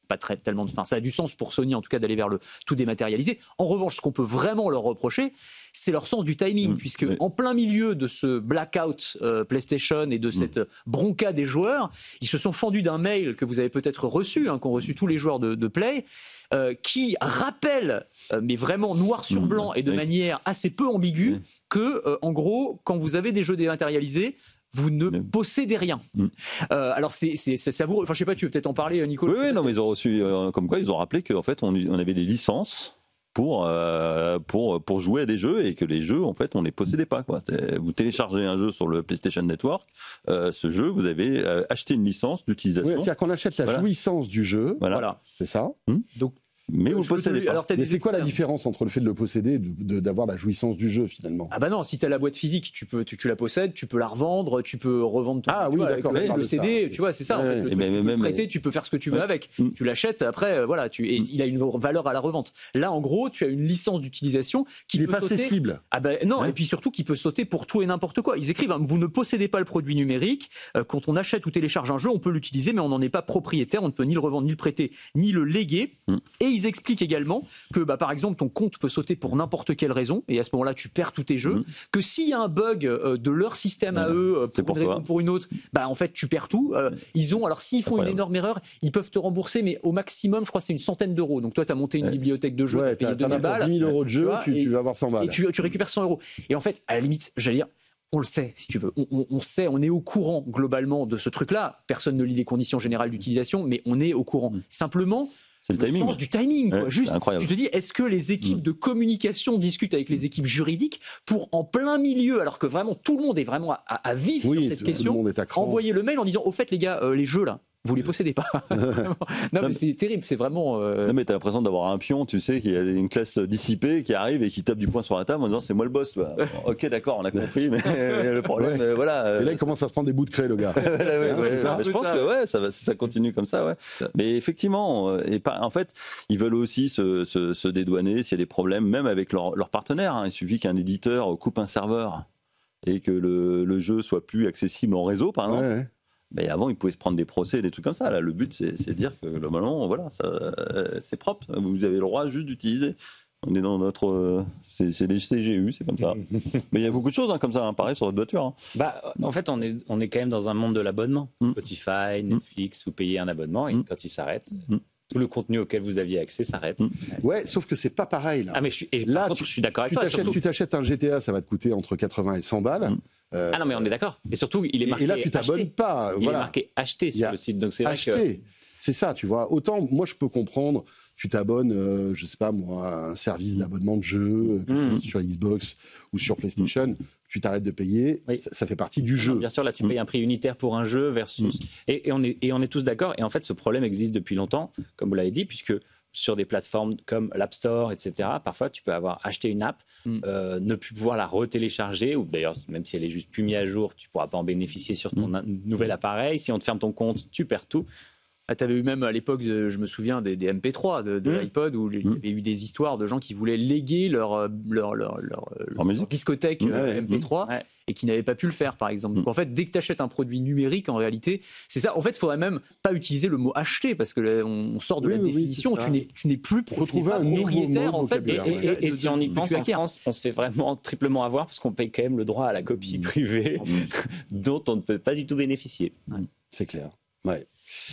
pas très tellement, enfin ça a du sens pour Sony en tout cas d'aller vers le tout dématérialisé. En revanche, ce qu'on peut vraiment leur reprocher, c'est leur sens du timing, mmh, puisque oui. en plein milieu de ce blackout euh, PlayStation et de cette mmh. bronca des joueurs, ils se sont fendus d'un mail que vous avez peut-être reçu, hein, qu'ont reçu tous les joueurs de, de Play, euh, qui rappelle, euh, mais vraiment noir sur blanc et de oui. manière assez peu ambiguë, oui. que euh, en gros, quand vous avez des jeux dématérialisés, vous ne mmh. possédez rien. Mmh. Euh, alors c'est, c'est, c'est savoureux. Enfin, je sais pas, tu veux peut-être en parler, Nico. Oui, oui, non, mais ils ont reçu, euh, comme quoi ils ont rappelé qu'en fait, on, on avait des licences pour euh, pour pour jouer à des jeux et que les jeux, en fait, on les possédait pas, quoi. Vous téléchargez un jeu sur le PlayStation Network, euh, ce jeu, vous avez euh, acheté une licence d'utilisation. Oui, c'est-à-dire qu'on achète la voilà. jouissance du jeu. Voilà, voilà. C'est ça. Mmh. Donc mais vous je possédez pas. Alors, mais c'est quoi la différence entre le fait de le posséder et de, de, d'avoir la jouissance du jeu finalement? Ah bah non, si tu as la boîte physique, tu peux, tu, tu la possèdes, tu peux la revendre, tu peux revendre ton ah oui vois, d'accord, avec le, le C D, ça. Tu vois, c'est ça. Ouais, en fait, le truc, mais, tu mais peux même, le prêter, mais... tu peux faire ce que tu veux ouais. avec. Mm. Tu l'achètes, après euh, voilà, tu, et mm. il a une valeur à la revente. Là, en gros, tu as une licence d'utilisation qui il peut est pas sauter. cessible. Ah ben bah, non, ouais. et puis surtout qui peut sauter pour tout et n'importe quoi. Ils écrivent, hein, vous ne possédez pas le produit numérique. Euh, quand on achète ou télécharge un jeu, on peut l'utiliser, mais on n'en est pas propriétaire. On ne peut ni le revendre, ni le prêter, ni le léguer. Mm. Et ils expliquent également que, bah, par exemple, ton compte peut sauter pour n'importe quelle raison, et à ce moment-là, tu perds tous tes jeux. Mmh. Que s'il y a un bug euh, de leur système mmh. à eux, euh, pour, pour une raison ou pour une autre, bah en fait, tu perds tout. Euh, ils ont, alors s'ils font Incroyable. Une énorme erreur, ils peuvent te rembourser, mais au maximum, je crois, c'est une centaine d'euros. Donc toi, tu as monté une ouais. bibliothèque de jeux, ouais, tu as payé deux mille balles. dix mille euros de jeu, tu, vois, tu, et, tu vas avoir cent balles. Et tu, tu récupères cent euros. Et en fait, à la limite, j'allais dire, on le sait, si tu veux. On, on, on sait, on est au courant globalement de ce truc-là. Personne ne lit les conditions générales d'utilisation, mais on est au courant. Mmh. Simplement, c'est le, le timing. sens du timing. Quoi. Ouais, Juste, tu te dis, est-ce que les équipes mmh. de communication discutent avec les équipes juridiques pour, en plein milieu, alors que vraiment tout le monde est vraiment à, à, à vif oui, sur cette question, le envoyer le mail en disant, au fait les gars, euh, les jeux là, vous les possédez pas. non, non mais c'est terrible, c'est vraiment. Euh... Non mais t'as l'impression d'avoir un pion, tu sais, qui a une classe dissipée qui arrive et qui tape du poing sur la table en disant c'est moi le boss. Bon, ok, d'accord, on a compris, mais le problème, ouais. voilà. Et là il commence à se prendre des bouts de craie, le gars. ouais, ouais, ouais, ça, je pense ça. que ouais, ça va, ça continue comme ça, ouais. Mais effectivement, et pas, en fait, ils veulent aussi se, se, se dédouaner s'il y a des problèmes, même avec leurs leur partenaires. Hein. Il suffit qu'un éditeur coupe un serveur et que le, le jeu soit plus accessible en réseau, par exemple. Ouais, ouais. Mais avant, ils pouvaient se prendre des procès, des trucs comme ça. Là, le but, c'est, c'est de dire que globalement, voilà, ça, euh, c'est propre. Vous avez le droit juste d'utiliser. On est dans notre, euh, c'est, c'est des C G U, c'est comme ça. Mais il y a beaucoup de choses hein, comme ça, hein, pareil sur votre voiture. Hein. Bah, en fait, on est, on est quand même dans un monde de l'abonnement. Mm. Spotify, Netflix, mm. vous payez un abonnement et mm. quand il s'arrête. Mm. Tout le contenu auquel vous aviez accès s'arrête. Mmh. Ouais, sauf que c'est pas pareil là. Ah mais je suis, et là, contre, tu, je suis d'accord avec tu toi. T'achètes, tu t'achètes un G T A, ça va te coûter entre quatre-vingts et cent balles. Mmh. Euh, ah non mais on est d'accord. Et surtout, il est marqué. Et là, tu t'abonnes acheté. pas. Il voilà. est marqué acheter sur le site, donc c'est acheter. vrai que. C'est ça, tu vois. Autant, moi, je peux comprendre. Tu t'abonnes, euh, je sais pas moi, à un service d'abonnement de jeux, mmh. sur Xbox ou sur PlayStation. Mmh. Tu t'arrêtes de payer, oui. ça, ça fait partie du jeu. Bien sûr, là, tu payes un prix unitaire pour un jeu versus. Mmh. Et, et, on est, et on est tous d'accord. Et en fait, ce problème existe depuis longtemps, comme vous l'avez dit, puisque sur des plateformes comme l'App Store, et cetera, parfois, tu peux avoir acheté une app, mmh. euh, ne plus pouvoir la retélécharger, ou d'ailleurs, même si elle est juste plus mise à jour, tu ne pourras pas en bénéficier sur ton mmh. nouvel appareil. Si on te ferme ton compte, tu perds tout. Ah, tu avais eu même à l'époque, de, je me souviens, des, des M P trois de, de mmh. l'iPod où il y avait eu des histoires de gens qui voulaient léguer leur, leur, leur, leur, leur discothèque mmh. euh, M P trois ouais. et qui n'avaient pas pu le faire, par exemple. Mmh. Donc en fait, dès que tu achètes un produit numérique, en réalité, c'est ça. En fait, il ne faudrait même pas utiliser le mot acheter parce que là, on sort de oui, la oui, définition. Oui, tu, n'es, tu n'es plus retrouver un propriétaire, en fait. Et, et, et, et si on y pense, en France, on se fait vraiment triplement avoir parce qu'on paye quand même le droit à la copie privée dont on ne peut pas du tout bénéficier. Ouais. C'est clair. Ouais.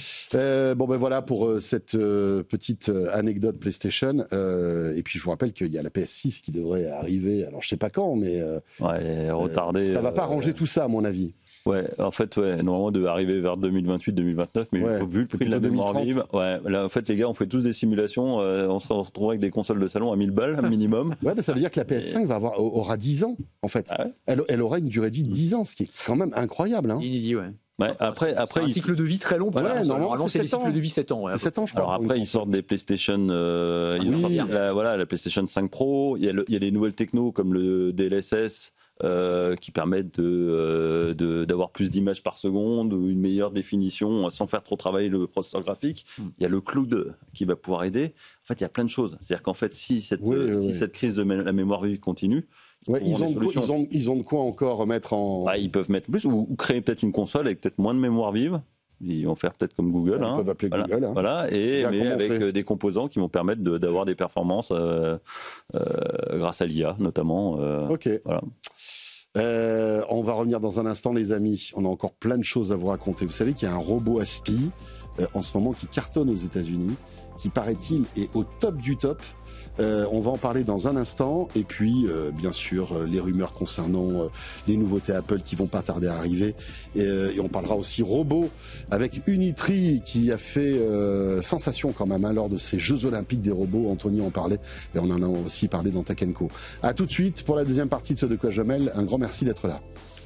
Euh, bon ben voilà pour euh, cette euh, petite euh, anecdote PlayStation euh, et puis je vous rappelle qu'il y a la P S six qui devrait arriver, alors je sais pas quand mais euh, ouais, elle est retardée, euh, ça va pas arranger tout ça à mon avis. Ouais, en fait, ouais, normalement devait arriver vers deux mille vingt-huit deux mille vingt-neuf, mais ouais, vu le prix de la mémoire vive, ouais, là en fait les gars, on fait tous des simulations, euh, on se retrouve avec des consoles de salon à mille balles minimum. Ouais, mais ça veut dire que la P S cinq et... va avoir aura dix ans en fait. Ah ouais elle, elle aura une durée de vie de dix ans, ce qui est quand même incroyable. Hein. Inédit, ouais. Ouais, après, après, c'est un ils... cycle de vie très long. Ouais, normalement, normalement c'est, c'est des cycles de vie sept ans. Ouais, sept ans, je crois. Alors après, ils sortent des PlayStation, euh, ah, ils oui, sortent la, voilà, la PlayStation cinq Pro. Il y a, le, il y a des nouvelles technos comme le D L S S euh, qui permettent de, euh, de, d'avoir plus d'images par seconde ou une meilleure définition sans faire trop travailler le processeur graphique. Mm. Il y a le cloud qui va pouvoir aider. En fait, il y a plein de choses. C'est-à-dire qu'en fait, si cette, oui, euh, oui, si oui. cette crise de mé- la mémoire vive continue, ouais, ils, ont quoi, ils, ont, ils ont de quoi encore mettre en... Bah, ils peuvent mettre plus ou, ou créer peut-être une console avec peut-être moins de mémoire vive Ils vont faire peut-être comme Google. Ils hein. peuvent appeler voilà. Google. Hein. Voilà, et, Là, mais comment on avec fait euh, des composants qui vont permettre de, d'avoir des performances euh, euh, grâce à l'I A notamment. Euh, Ok. Voilà. Euh, on va revenir dans un instant, les amis. On a encore plein de choses à vous raconter. Vous savez qu'il y a un robot aspi euh, en ce moment qui cartonne aux États-Unis, qui paraît-il est au top du top. Euh, on va en parler dans un instant. Et puis, euh, bien sûr, euh, les rumeurs concernant euh, les nouveautés Apple qui vont pas tarder à arriver. Et, euh, et on parlera aussi robot avec Unitree qui a fait euh, sensation quand même hein, lors de ces Jeux Olympiques des robots. Anthony en parlait et on en a aussi parlé dans Tech and Co. À tout de suite pour la deuxième partie de ce De quoi je mêle. Un grand merci d'être là.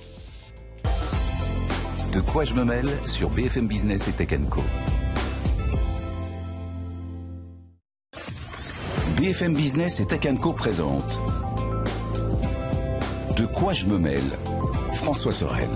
De quoi je me mêle sur B F M Business et Tech and Co. B F M Business et Tech and Co présente De quoi je me mêle, François Sorel.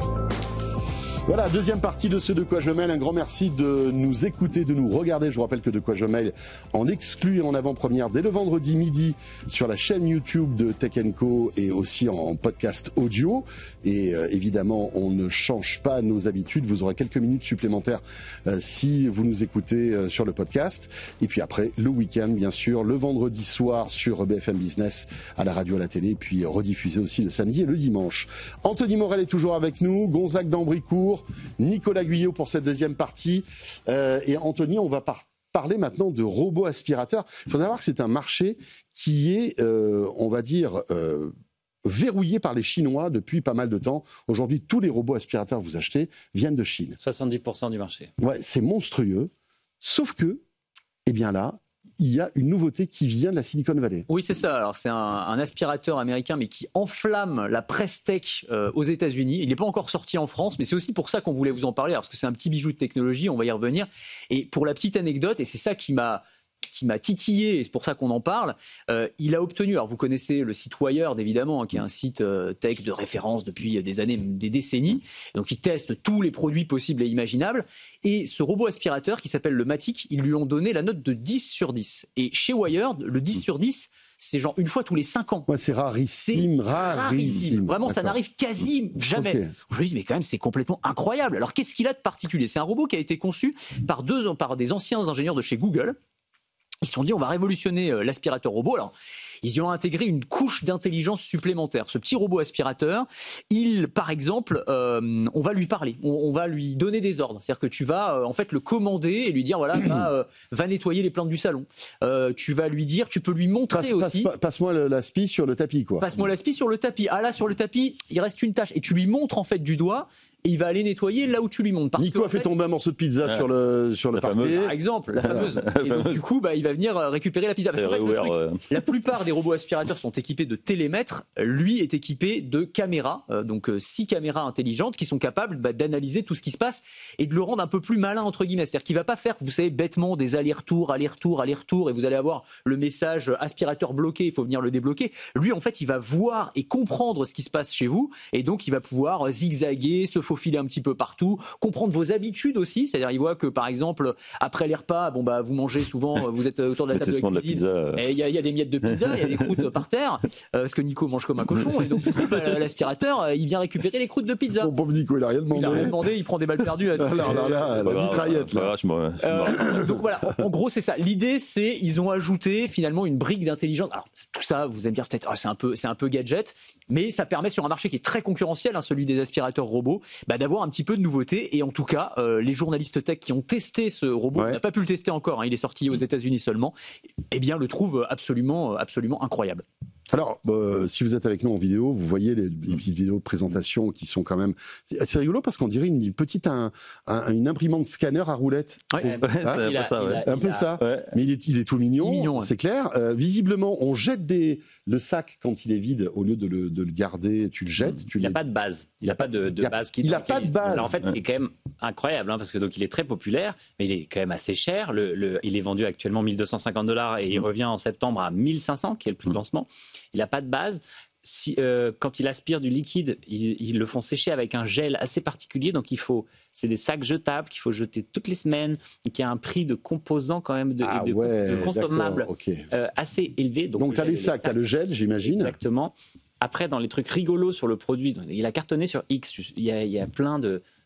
Voilà, deuxième partie de ce De quoi je mêle. Un grand merci de nous écouter, de nous regarder. Je vous rappelle que De quoi je mêle en exclu et en avant-première dès le vendredi midi sur la chaîne YouTube de Tech and Co et aussi en podcast audio. Et euh, évidemment, on ne change pas nos habitudes. Vous aurez quelques minutes supplémentaires euh, si vous nous écoutez euh, sur le podcast. Et puis après, le week-end, bien sûr, le vendredi soir sur B F M Business, à la radio, à la télé, et puis euh, rediffusé aussi le samedi et le dimanche. Anthony Morel est toujours avec nous, Gonzague d'Ambricourt, Nicolas Guyot pour cette deuxième partie. Euh, et Anthony, on va par- parler maintenant de robots aspirateurs. Il faut savoir que c'est un marché qui est, euh, on va dire, euh, verrouillé par les Chinois depuis pas mal de temps. Aujourd'hui, tous les robots aspirateurs que vous achetez viennent de Chine. soixante-dix pour cent du marché. Ouais, c'est monstrueux. Sauf que, eh bien là, il y a une nouveauté qui vient de la Silicon Valley. Oui, c'est ça. Alors, c'est un, un aspirateur américain, mais qui enflamme la presse tech euh, aux États-Unis. Il n'est pas encore sorti en France, mais c'est aussi pour ça qu'on voulait vous en parler, parce que c'est un petit bijou de technologie, on va y revenir. Et pour la petite anecdote, et c'est ça qui m'a qui m'a titillé, et c'est pour ça qu'on en parle, euh, il a obtenu, alors vous connaissez le site Wired évidemment, hein, qui est un site euh, tech de référence depuis des années, des décennies, donc il teste tous les produits possibles et imaginables, et ce robot aspirateur qui s'appelle le Matic, ils lui ont donné la note de dix sur dix, et chez Wired, le dix sur dix, c'est genre une fois tous les cinq ans. Ouais, c'est rarissime, C'est rarissime. rarissime. Vraiment, D'accord. ça n'arrive quasi jamais. Okay. Je me dis, mais quand même, c'est complètement incroyable. Alors, qu'est-ce qu'il a de particulier ? C'est un robot qui a été conçu par, deux, par des anciens ingénieurs de chez Google. Ils se sont dit, on va révolutionner euh, l'aspirateur robot. Alors, ils y ont intégré une couche d'intelligence supplémentaire. Ce petit robot aspirateur, il, par exemple, euh, on va lui parler, on, on va lui donner des ordres. C'est-à-dire que tu vas euh, en fait le commander et lui dire, voilà, va, euh, va nettoyer les plantes du salon. Euh, tu vas lui dire, tu peux lui montrer Passe, aussi. passe, passe-moi le- l'aspi sur le tapis, quoi. Passe-moi l'aspi sur le tapis. Ah là, sur le tapis, il reste une tâche. Et tu lui montres en fait du doigt. Et il va aller nettoyer là où tu lui montres. Parce Nico que, a fait fait, tomber un morceau de pizza Ouais. sur le, sur le La fameuse. parquet. par exemple, la fameuse. La Et donc, fameuse. du coup, bah, il va venir euh, récupérer la pizza. Parce C'est qu'en fait, le réouvert, truc, euh, la plupart des robots aspirateurs sont équipés de télémètres. Lui est équipé de caméras, euh, donc euh, six caméras intelligentes qui sont capables bah, d'analyser tout ce qui se passe et de le rendre un peu plus malin entre guillemets. C'est-à-dire qu'il va pas faire, vous savez, bêtement des allers-retours, allers-retours, allers-retours, et vous allez avoir le message aspirateur bloqué, il faut venir le débloquer. Lui, en fait, il va voir et comprendre ce qui se passe chez vous, et donc il va pouvoir zigzaguer, se faufiler un petit peu partout, comprendre vos habitudes aussi. C'est-à-dire, il voit que par exemple, après les repas, bon bah vous mangez souvent, vous êtes autour de la table de souvent de la cuisine. pizza. euh. Et il y, a- il y a des miettes de pizza, il y a des croûtes par terre, euh, parce que Nico mange comme un cochon, et donc du coup, bah, l'aspirateur, euh, il vient récupérer les croûtes de pizza. Mon pauvre Nico, il a rien demandé. Il a rien demandé, il prend des balles perdues. Ah, là, là, là, C'est pas la grave, mitraillette, c'est pas là. grave, je m'en- je m'en- Euh, donc voilà, en, en gros c'est ça. L'idée c'est ils ont ajouté finalement une brique d'intelligence. Alors tout ça, vous allez me dire peut-être oh, c'est un peu c'est un peu gadget, mais ça permet sur un marché qui est très concurrentiel, hein, celui des aspirateurs robots, bah, d'avoir un petit peu de nouveauté. Et en tout cas, euh, les journalistes tech qui ont testé ce robot, Ouais. on n'a pas pu le tester encore, hein, il est sorti aux États-Unis seulement, eh bien le trouvent absolument absolument incroyable. Alors, euh, si vous êtes avec nous en vidéo, vous voyez les, les petites vidéos de présentation qui sont quand même... C'est c'est rigolo parce qu'on dirait une petite un, un- une imprimante scanner à roulette. Ouais. Ouais, c'est Ah, un il peu a- ça, il ouais. a- Un peu a- ça. Ouais. Mais il est, il est tout mignon, Il est mignon, ouais. c'est clair. Euh, visiblement, on jette des, le sac quand il est vide, au lieu de le, de le garder, tu le jettes. Tu Il n'y a les- pas de base. Il Il y a n'y a pas de, il de y a- base qui il dans a pas lequel de base. Alors en fait, c'est quand même incroyable, hein, parce que donc il est très populaire, mais il est quand même assez cher. Le, le- il est vendu actuellement mille deux cent cinquante dollars et il revient en septembre à mille cinq cents, qui est le prix de lancement. Il n'a pas de base. Si, euh, quand il aspire du liquide, ils, ils le font sécher avec un gel assez particulier. Donc il faut, c'est des sacs jetables qu'il faut jeter toutes les semaines. Donc il y a un prix de composants quand même de, Ah de, ouais, de consommables d'accord, ok. euh, assez élevé. Donc, le tu as gel les et sacs, tu as le gel, j'imagine. Exactement. Après, dans les trucs rigolos sur le produit, il a cartonné sur X. Il y a, il y a plein de,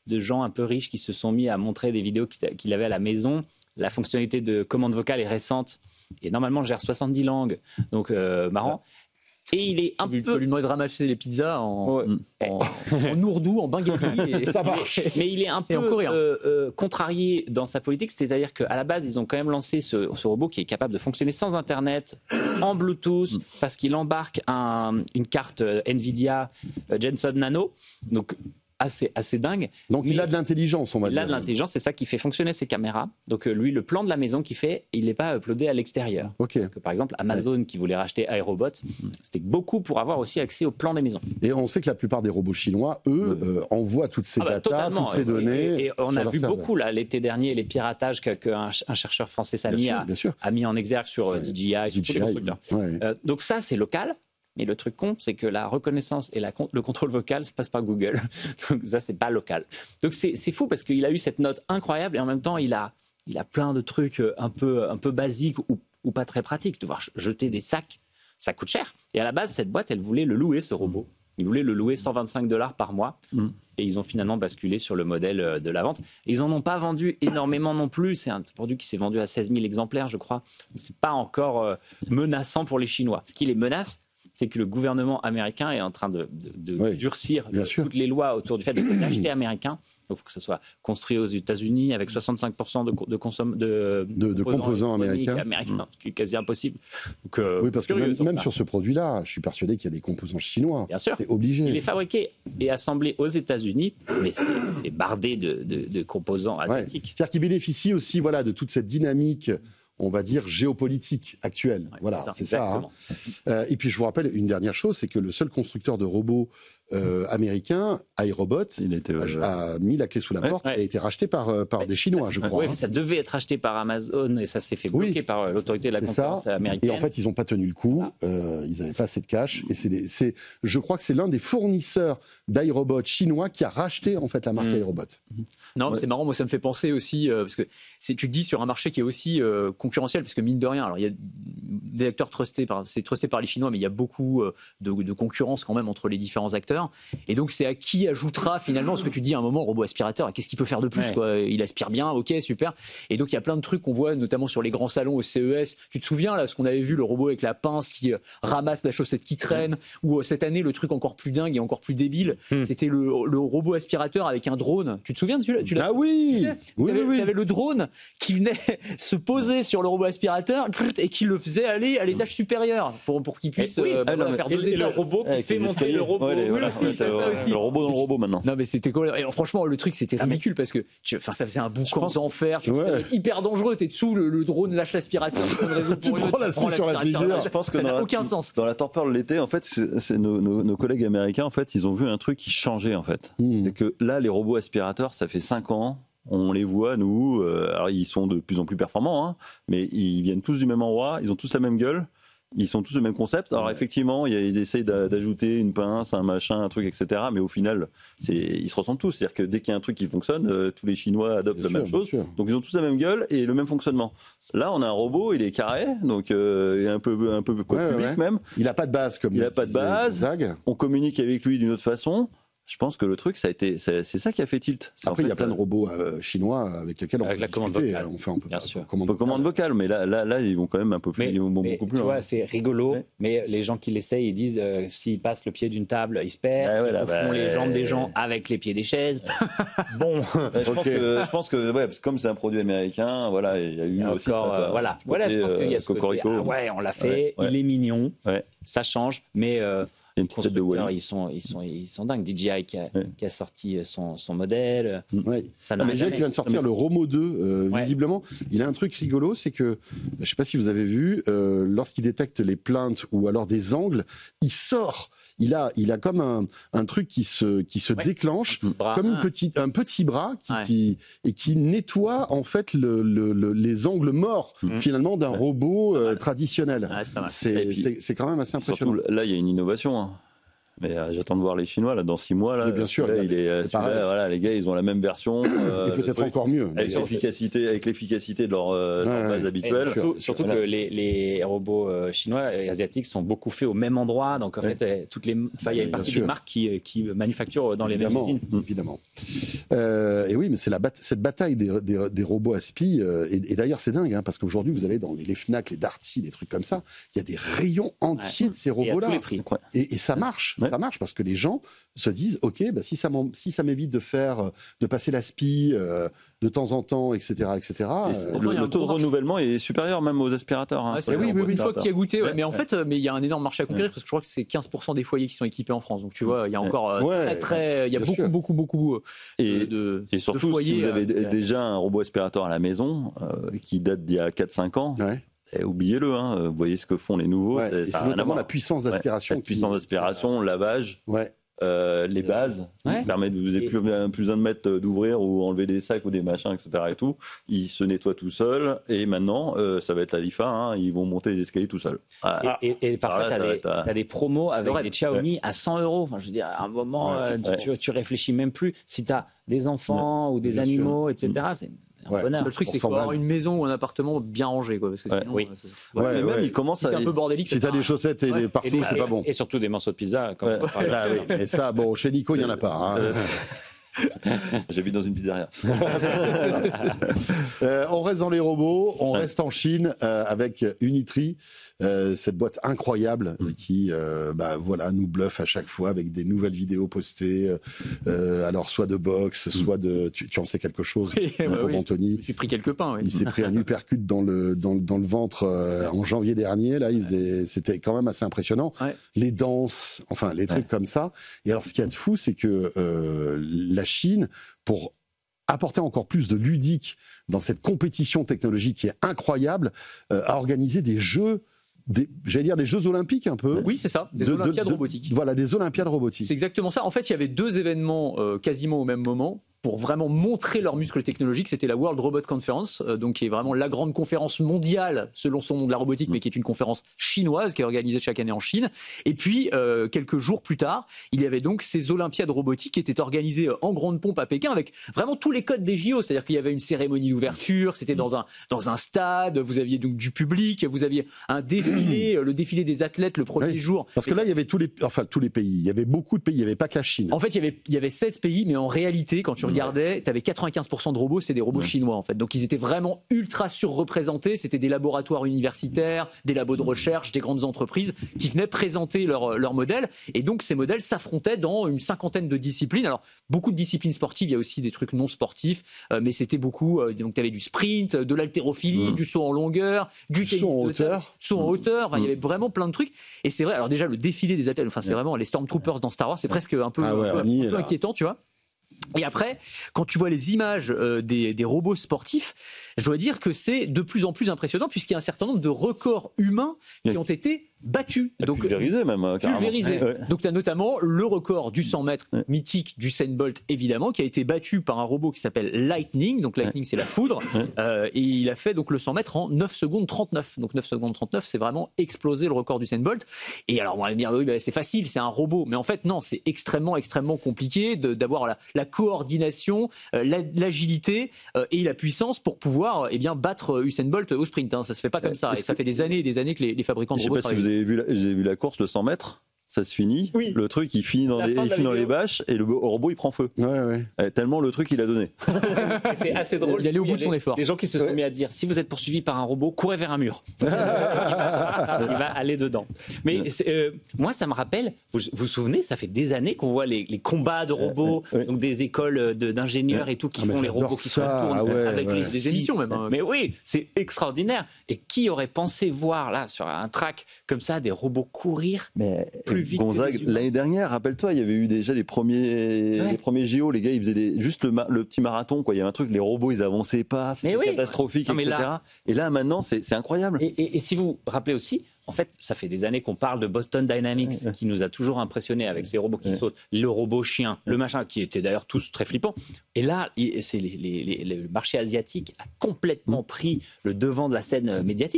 de gens un peu riches qui se sont mis à montrer des vidéos qu'il qu'il avait à la maison. La fonctionnalité de commande vocale est récente et normalement, je gère soixante-dix langues, donc euh, marrant. Et il est un Tu peu. peux lui demander de ramasser les pizzas en, Ouais. en, en ourdou, en bengali. Et... Ça marche. Mais il est un peu Et en coréen. euh, euh, contrarié dans sa politique, c'est-à-dire qu'à la base, ils ont quand même lancé ce, ce robot qui est capable de fonctionner sans Internet, en Bluetooth, parce qu'il embarque un- une carte euh, Nvidia euh, Jensen Nano, donc assez, assez dingue. Donc il Mais- a de l'intelligence, on va Il dire. a de l'intelligence, c'est ça qui fait fonctionner ses caméras. Donc euh, lui, le plan de la maison qu'il fait, il n'est pas uploadé à l'extérieur. Ok. Que, par exemple, Amazon qui voulait racheter iRobot, c'était beaucoup pour avoir aussi accès au plan des maisons. Et on sait que la plupart des robots chinois, eux, euh, envoient toutes ces Ah bah, datas, totalement. toutes ces Et- données. Et, et on sur a leur vu serveur. beaucoup là l'été dernier les piratages qu'un que un ch- un chercheur français Bien Samy sûr, a, bien sûr. a mis en exergue sur euh, D J I, sur tous les D J I, constructeurs. ouais. Euh, donc ça, c'est local. Mais le truc con, c'est que la reconnaissance et la con- le contrôle vocal, ça passe par Google. Donc ça, c'est pas local. Donc c'est c'est fou parce qu'il a eu cette note incroyable et en même temps, il a, il a plein de trucs euh, un peu, un peu basiques ou, ou pas très pratiques. Devoir ch- jeter des sacs, ça coûte cher. Et à la base, cette boîte, elle voulait le louer, ce robot. Ils voulaient le louer cent vingt-cinq dollars par mois. Mm. Et ils ont finalement basculé sur le modèle euh, de la vente. Et ils n'en ont pas vendu énormément non plus. C'est un produit qui s'est vendu à seize mille exemplaires, je crois. C'est pas encore euh, menaçant pour les Chinois. Ce qui les menace, c'est que le gouvernement américain est en train de, de- de Oui, durcir bien de- sûr. toutes les lois autour du fait d'acheter américain. Il faut que ce soit construit aux États-Unis avec soixante-cinq pour cent de, co- de, consomm- de, De- de composants électroniques américains. ce qui est quasi impossible. Donc, euh, Oui, parce que curieux même, sur même ça. sur ce produit-là, je suis persuadé qu'il y a des composants chinois. Bien sûr. C'est obligé. Il est fabriqué et assemblé aux États-Unis, mais c'est c'est bardé de, de- de composants Ouais. asiatiques. C'est-à-dire qu'il bénéficie aussi voilà, de toute cette dynamique, on va dire, géopolitique actuelle. Ouais, voilà, c'est ça, c'est ça. hein. exactement. Euh, et puis je vous rappelle une dernière chose, c'est que le seul constructeur de robots euh, américain, iRobot, Il était, euh, a mis la clé sous la ouais, porte ouais. et a été racheté par, euh, par Ouais, des Chinois, ça- je ça- crois. ouais, hein. ça devait être acheté par Amazon et ça s'est fait Oui. bloquer par euh, l'autorité de la C'est concurrence ça. américaine. Et en fait, ils n'ont pas tenu le coup. Euh, ils n'avaient pas assez de cash. Et c'est, des- c'est, je crois que c'est l'un des fournisseurs d'iRobot chinois qui a racheté en fait la marque Mm. iRobot. Non, mais Ouais. c'est marrant, moi ça me fait penser aussi, euh, parce que c'est, tu te dis sur un marché qui est aussi euh, concurrentiel, parce que mine de rien, alors il y a des acteurs trustés, par, c'est trusté par les Chinois, mais il y a beaucoup euh, de, de concurrence quand même entre les différents acteurs. Et donc c'est à qui ajoutera finalement, ce que tu dis à un moment, robot aspirateur, et qu'est-ce qu'il peut faire de plus Ouais. quoi. Il aspire bien, ok, super. Et donc il y a plein de trucs qu'on voit, notamment sur les grands salons au C E S. Tu te souviens là, ce qu'on avait vu, le robot avec la pince qui euh, ramasse la chaussette qui traîne, ou euh, cette année, le truc encore plus dingue et encore plus débile, Hmm. c'était le, le robot aspirateur avec un drone. Tu te souviens de celui-là? Tu l'as Ah oui, tu sais, oui, t'avais, oui, oui. t'avais le drone qui venait se poser sur le robot aspirateur et qui le faisait aller à l'étage supérieur pour, pour qu'il puisse Et oui, euh, bah, ah, voilà, non, faire Et, deux et le étages. robot qui Avec fait les monter escaliers. le robot. Ouais, les- Oui, voilà, aussi, ouais, t'as ça ouais, aussi. le robot dans le robot maintenant. Non mais c'était quoi et franchement le truc c'était ridicule parce que tu, enfin ça faisait un boucan pense- d'enfer, tu Ouais. ça va être hyper dangereux, t'es dessous, le, le drone lâche l'aspirateur, tu prends une raison Tu pour une prends autre, la prends suite sur la l'aspirateur. figure. Je pense que ça dans n'a la- aucun sens. Dans la torpeur de l'été, en fait, c'est, c'est nos, nos- nos collègues américains, en fait, ils ont vu un truc qui changeait, en fait. Hmm. C'est que là, les robots aspirateurs, ça fait cinq ans. On les voit, nous. euh, alors, ils sont de plus en plus performants, hein, mais ils viennent tous du même endroit. Ils ont tous la même gueule. Ils sont tous le même concept. Alors, Ouais. effectivement, il y a- ils essayent d'a- d'ajouter une pince, un machin, un truc, et cetera. Mais au final, c'est, ils se ressemblent tous. C'est-à-dire que dès qu'il y a un truc qui fonctionne, euh, tous les Chinois adoptent Bien la même sûr, bien chose. sûr. Donc, ils ont tous la même gueule et le même fonctionnement. Là, on a un robot, il est carré, donc euh, il est un peu, un peu Ouais, cubique ouais. même. Il n'a pas de base comme Il a pas de disait base. Zag. On communique avec lui d'une autre façon. Je pense que le truc, ça a été, c'est, c'est ça qui a fait tilt. C'est Après, en il y fait, a plein de euh, robots euh, chinois avec lesquels on Avec peut la commande discuter. vocale. On fait un peu Bien pas- sûr. commande on peut commande vocale, mais là, là, là, ils vont quand même un peu plus, Mais, ils vont mais beaucoup tu plus loin. vois, c'est rigolo, Ouais. mais les gens qui l'essayent, ils disent euh, s'ils passent le pied d'une table, ils se perdent, Ouais, ouais, ils là, confondent bah, les jambes des euh, gens avec les pieds des chaises. Bon, Ouais, je, pense Ok. que, je pense que, ouais, parce que comme c'est un produit américain, voilà, il y a eu il y a aussi encore, ça, euh, quoi. voilà, Ce voilà, je côté, pense qu'il y a euh, ce côté, cocorico. ah ouais, on l'a fait, Ouais, ouais. il est mignon, Ouais. ça change, mais euh, Il y a une les petite tête de constructeurs, Wally. ils sont, ils sont, ils sont dingues. D J I qui a, Ouais. qui a sorti son, son modèle, Ouais. ça Ah, n'a mais j'ai jamais. qui vient de sortir mais le Romo deux, euh, Ouais. visiblement. Il a un truc rigolo, c'est que, je sais pas si vous avez vu, euh, lorsqu'il détecte les plaintes ou alors des angles, il sort. Il a, il a comme un, un truc qui se, qui se Ouais. déclenche, Un petit bras. comme une Ah. petite, un petit bras qui, Ouais. qui- et qui nettoie en fait le, le- le- les angles morts Mhm. finalement d'un robot euh, mal. traditionnel. Ouais, c'est pas mal. C'est, Et puis- c'est, c'est quand même assez Surtout, impressionnant. là, il y a une innovation. hein. Mais euh, j'attends de voir les Chinois là dans six mois là. Mais bien sûr, là, là, il est, c'est celui-là, pareil. voilà, les gars, ils ont la même version. euh, Et le peut-être truc, encore mieux. Avec Mais- l'efficacité, avec l'efficacité de leur, euh, de leur Ouais, base ouais. habituelle. Et surtout, surtout Voilà. que les, les robots euh, chinois et asiatiques sont beaucoup faits au même endroit. Donc, en Ouais. fait, euh, toutes les, enfin, il y a une Bien partie sûr. des marques qui, qui manufacturent dans les mêmes Évidemment, usines. évidemment. Euh, et oui, mais c'est la bat- cette bataille des, des, des robots aspi. Euh, et, et d'ailleurs, c'est dingue, hein, parce qu'aujourd'hui, vous allez dans les, les Fnac, les Darty, des trucs comme ça, il y a des rayons entiers de ces Et à robots-là. tous les prix. Et, et ça marche, Ouais. ça marche parce que les gens se disent, ok, bah, si ça m'en- si ça m'évite de faire, de passer l'aspi euh, de temps en temps, et cetera, et cetera. Et c'est- euh, Pourtant, il y le, a un le taux de gros marché. renouvellement est supérieur même aux aspirateurs. Hein, Ouais, c'est sur oui, les oui, robots oui. Une fois aspirateurs. qu'il y a goûté, ouais, Ouais, mais en ouais. fait, euh, mais il y a un énorme marché à conquérir parce que je crois que c'est quinze pour cent des foyers qui sont équipés en France. Donc tu vois, il y a encore euh, Ouais, très très, il y a bien beaucoup sûr. beaucoup beaucoup euh, Et, de, de et surtout, de foyers. si vous avez euh, d- déjà un robot aspirateur à la maison euh, qui date d'il y a quatre cinq ans, ouais. eh, oubliez-le. Hein, vous voyez ce que font les nouveaux. Ouais, c'est et ça a c'est rien à notamment voir. la puissance d'aspiration. Ouais, qui- puissance d'aspiration, le lavage. Ouais. Euh, les bases Ouais. qui permettent, vous n'avez Et- plus, plus besoin de mettre, euh, d'ouvrir ou enlever des sacs ou des machins, et cetera. Et tout. Ils se nettoient tout seuls. Et maintenant, euh, ça va être la L I F A. Hein, ils vont monter les escaliers tout seuls. Ah, Et, et- et parfois, Alors là, tu ça va as, être, euh, des promos avec Adorable. des Xiaomi à cent euros. Enfin, je veux dire, à un moment, Ouais, euh, ouais. tu, tu, tu réfléchis même plus. Si tu as des enfants ou des bien animaux, et cetera, c'est un Ouais. bonheur. Le truc, Pour c'est qu'il faut cent avoir balles. une maison ou un appartement bien rangé, quoi, parce que Ouais. sinon, Oui. euh, ça- ça- Ouais, mais même, ouais. ils commencent Si à. t'es un peu bordélique, Si ça t'as sert des à- chaussettes et Ouais. des partout, Et, des- c'est pas bon. et surtout des morceaux de pizza. Comme Ouais. on parlait. Ah oui, mais ça, bon, chez Nico, il n'y en a pas. hein. J'habite dans une pizzeria. Euh, on reste dans les robots, on Ouais. reste en Chine euh, avec Unitree, euh, cette boîte incroyable Mm. qui, euh, bah, voilà, nous bluffe à chaque fois avec des nouvelles vidéos postées. euh, alors soit de boxe, soit de, tu, tu en sais quelque chose, Oui, mon bah pauvre oui. Je Anthony. me suis pris quelques pains. Oui. Il s'est pris un uppercut dans le dans, le- dans le ventre euh, en janvier dernier. Là, il faisait, c'était quand même assez impressionnant. Ouais. Les danses, enfin les trucs comme ça. Et alors, ce qu'il y a de fou, c'est que euh, la Chine, pour apporter encore plus de ludique dans cette compétition technologique qui est incroyable, euh, a organisé des jeux, des, j'allais dire des Jeux Olympiques un peu. Oui, c'est ça, des De- de- Olympiades de- robotiques. Voilà, des Olympiades robotiques. C'est exactement ça. En fait, il y avait deux événements euh, quasiment au même moment pour vraiment montrer leurs muscles technologiques. C'était la World Robot Conference, euh, donc qui est vraiment la grande conférence mondiale selon son nom de la robotique, mais qui est une conférence chinoise qui est organisée chaque année en Chine. Et puis euh, quelques jours plus tard, il y avait donc ces Olympiades robotiques qui étaient organisées euh, en grande pompe à Pékin avec vraiment tous les codes des J O, c'est-à-dire qu'il y avait une cérémonie d'ouverture, c'était dans un dans un stade, vous aviez donc du public, vous aviez un défilé, euh, le défilé des athlètes le premier Oui. jour. Parce que là, il y avait tous les, enfin tous les pays. Il y avait beaucoup de pays. Il n'y avait pas que la Chine. En fait, il y avait, il y avait seize pays, mais en réalité, quand tu regardais, tu avais quatre-vingt-quinze pour cent de robots, c'est des robots Ouais. chinois, en fait. Donc, ils étaient vraiment ultra surreprésentés. C'était des laboratoires universitaires, des labos de recherche, des grandes entreprises qui venaient présenter leurs leur modèles. Et donc, ces modèles s'affrontaient dans une cinquantaine de disciplines. Alors, beaucoup de disciplines sportives, il y a aussi des trucs non sportifs, euh, mais c'était beaucoup. Euh, donc, tu avais du sprint, de l'haltérophilie, Mm. du saut en longueur, du Du tennis saut en de table, hauteur. saut en hauteur. Enfin, il y Mm. avait vraiment plein de trucs. Et c'est vrai, alors déjà, le défilé des athlètes, enfin, c'est Ouais. vraiment les Stormtroopers dans Star Wars, c'est presque un peu, Ah ouais, un peu- on y un est, peu là. inquiétant, tu vois. Et après, quand tu vois les images euh, des, des robots sportifs, je dois dire que c'est de plus en plus impressionnant puisqu'il y a un certain nombre de records humains qui Oui. ont été battus. Donc, pulvérisé même. hein, carrément. Pulvérisé. Ouais. Donc tu as notamment le record du cent mètres Ouais. mythique du Usain Bolt, évidemment, qui a été battu par un robot qui s'appelle Lightning. Donc Lightning, c'est la foudre. Ouais. Euh, et il a fait donc le cent mètres en neuf secondes trente-neuf. Donc neuf secondes trente-neuf, c'est vraiment explosé le record du Usain Bolt. Et alors on va me dire, oui, bah, c'est facile, c'est un robot. Mais en fait, non, c'est extrêmement, extrêmement compliqué de- d'avoir la, la coordination, euh, la- l'agilité euh, et la puissance pour pouvoir euh, eh bien, battre euh, Usain Bolt au sprint. Hein. Ça se fait pas comme ça. Et Est-ce ça que- fait des années et des années que les, les fabricants de Je sais robots pas si travaillent. vous avez vu la, j'ai vu la course, le cent mètres. Ça se finit. Oui. Le truc, il finit dans, La les, fin de il la finit dans les vidéo. bâches et le robot, il prend feu. Ouais, ouais. Eh, tellement le truc, il a donné. C'est assez drôle. Il allait au bout de y a son des- effort. Des gens qui se sont Ouais. mis à dire si vous êtes poursuivi par un robot, courez vers un mur. il, va, il va aller dedans. Mais c'est, euh, moi, ça me rappelle, vous vous vous souvenez, ça fait des années qu'on voit les, les combats de robots, ouais, ouais. donc des écoles de- d'ingénieurs et tout qui Ah, mais font les j'adore robots qui se ça. retournent Ah ouais, avec ouais. les Des émissions même. hein. Mais oui, c'est extraordinaire. Et qui aurait pensé voir là sur un track comme ça des robots courir Mais plus vite que Gonzague, les humains. l'année dernière, rappelle-toi, il y avait eu déjà les premiers, Ouais. les premiers J O. Les gars, ils faisaient des, juste le, ma- le petit marathon. Quoi. Il y avait un truc, les robots, ils avançaient pas. C'était Mais oui. catastrophique, Non, mais et cetera. là- Et là, maintenant, c'est, c'est incroyable. Et, et- et si vous vous rappelez aussi, en fait, ça fait des années qu'on parle de Boston Dynamics, Ouais, ouais. qui nous a toujours impressionnés avec ces robots qui Ouais. sautent, le robot chien, le machin, qui étaient d'ailleurs tous très flippants. Et là, il- c'est les- les- les- le marché asiatique a complètement pris le devant de la scène euh, médiatique.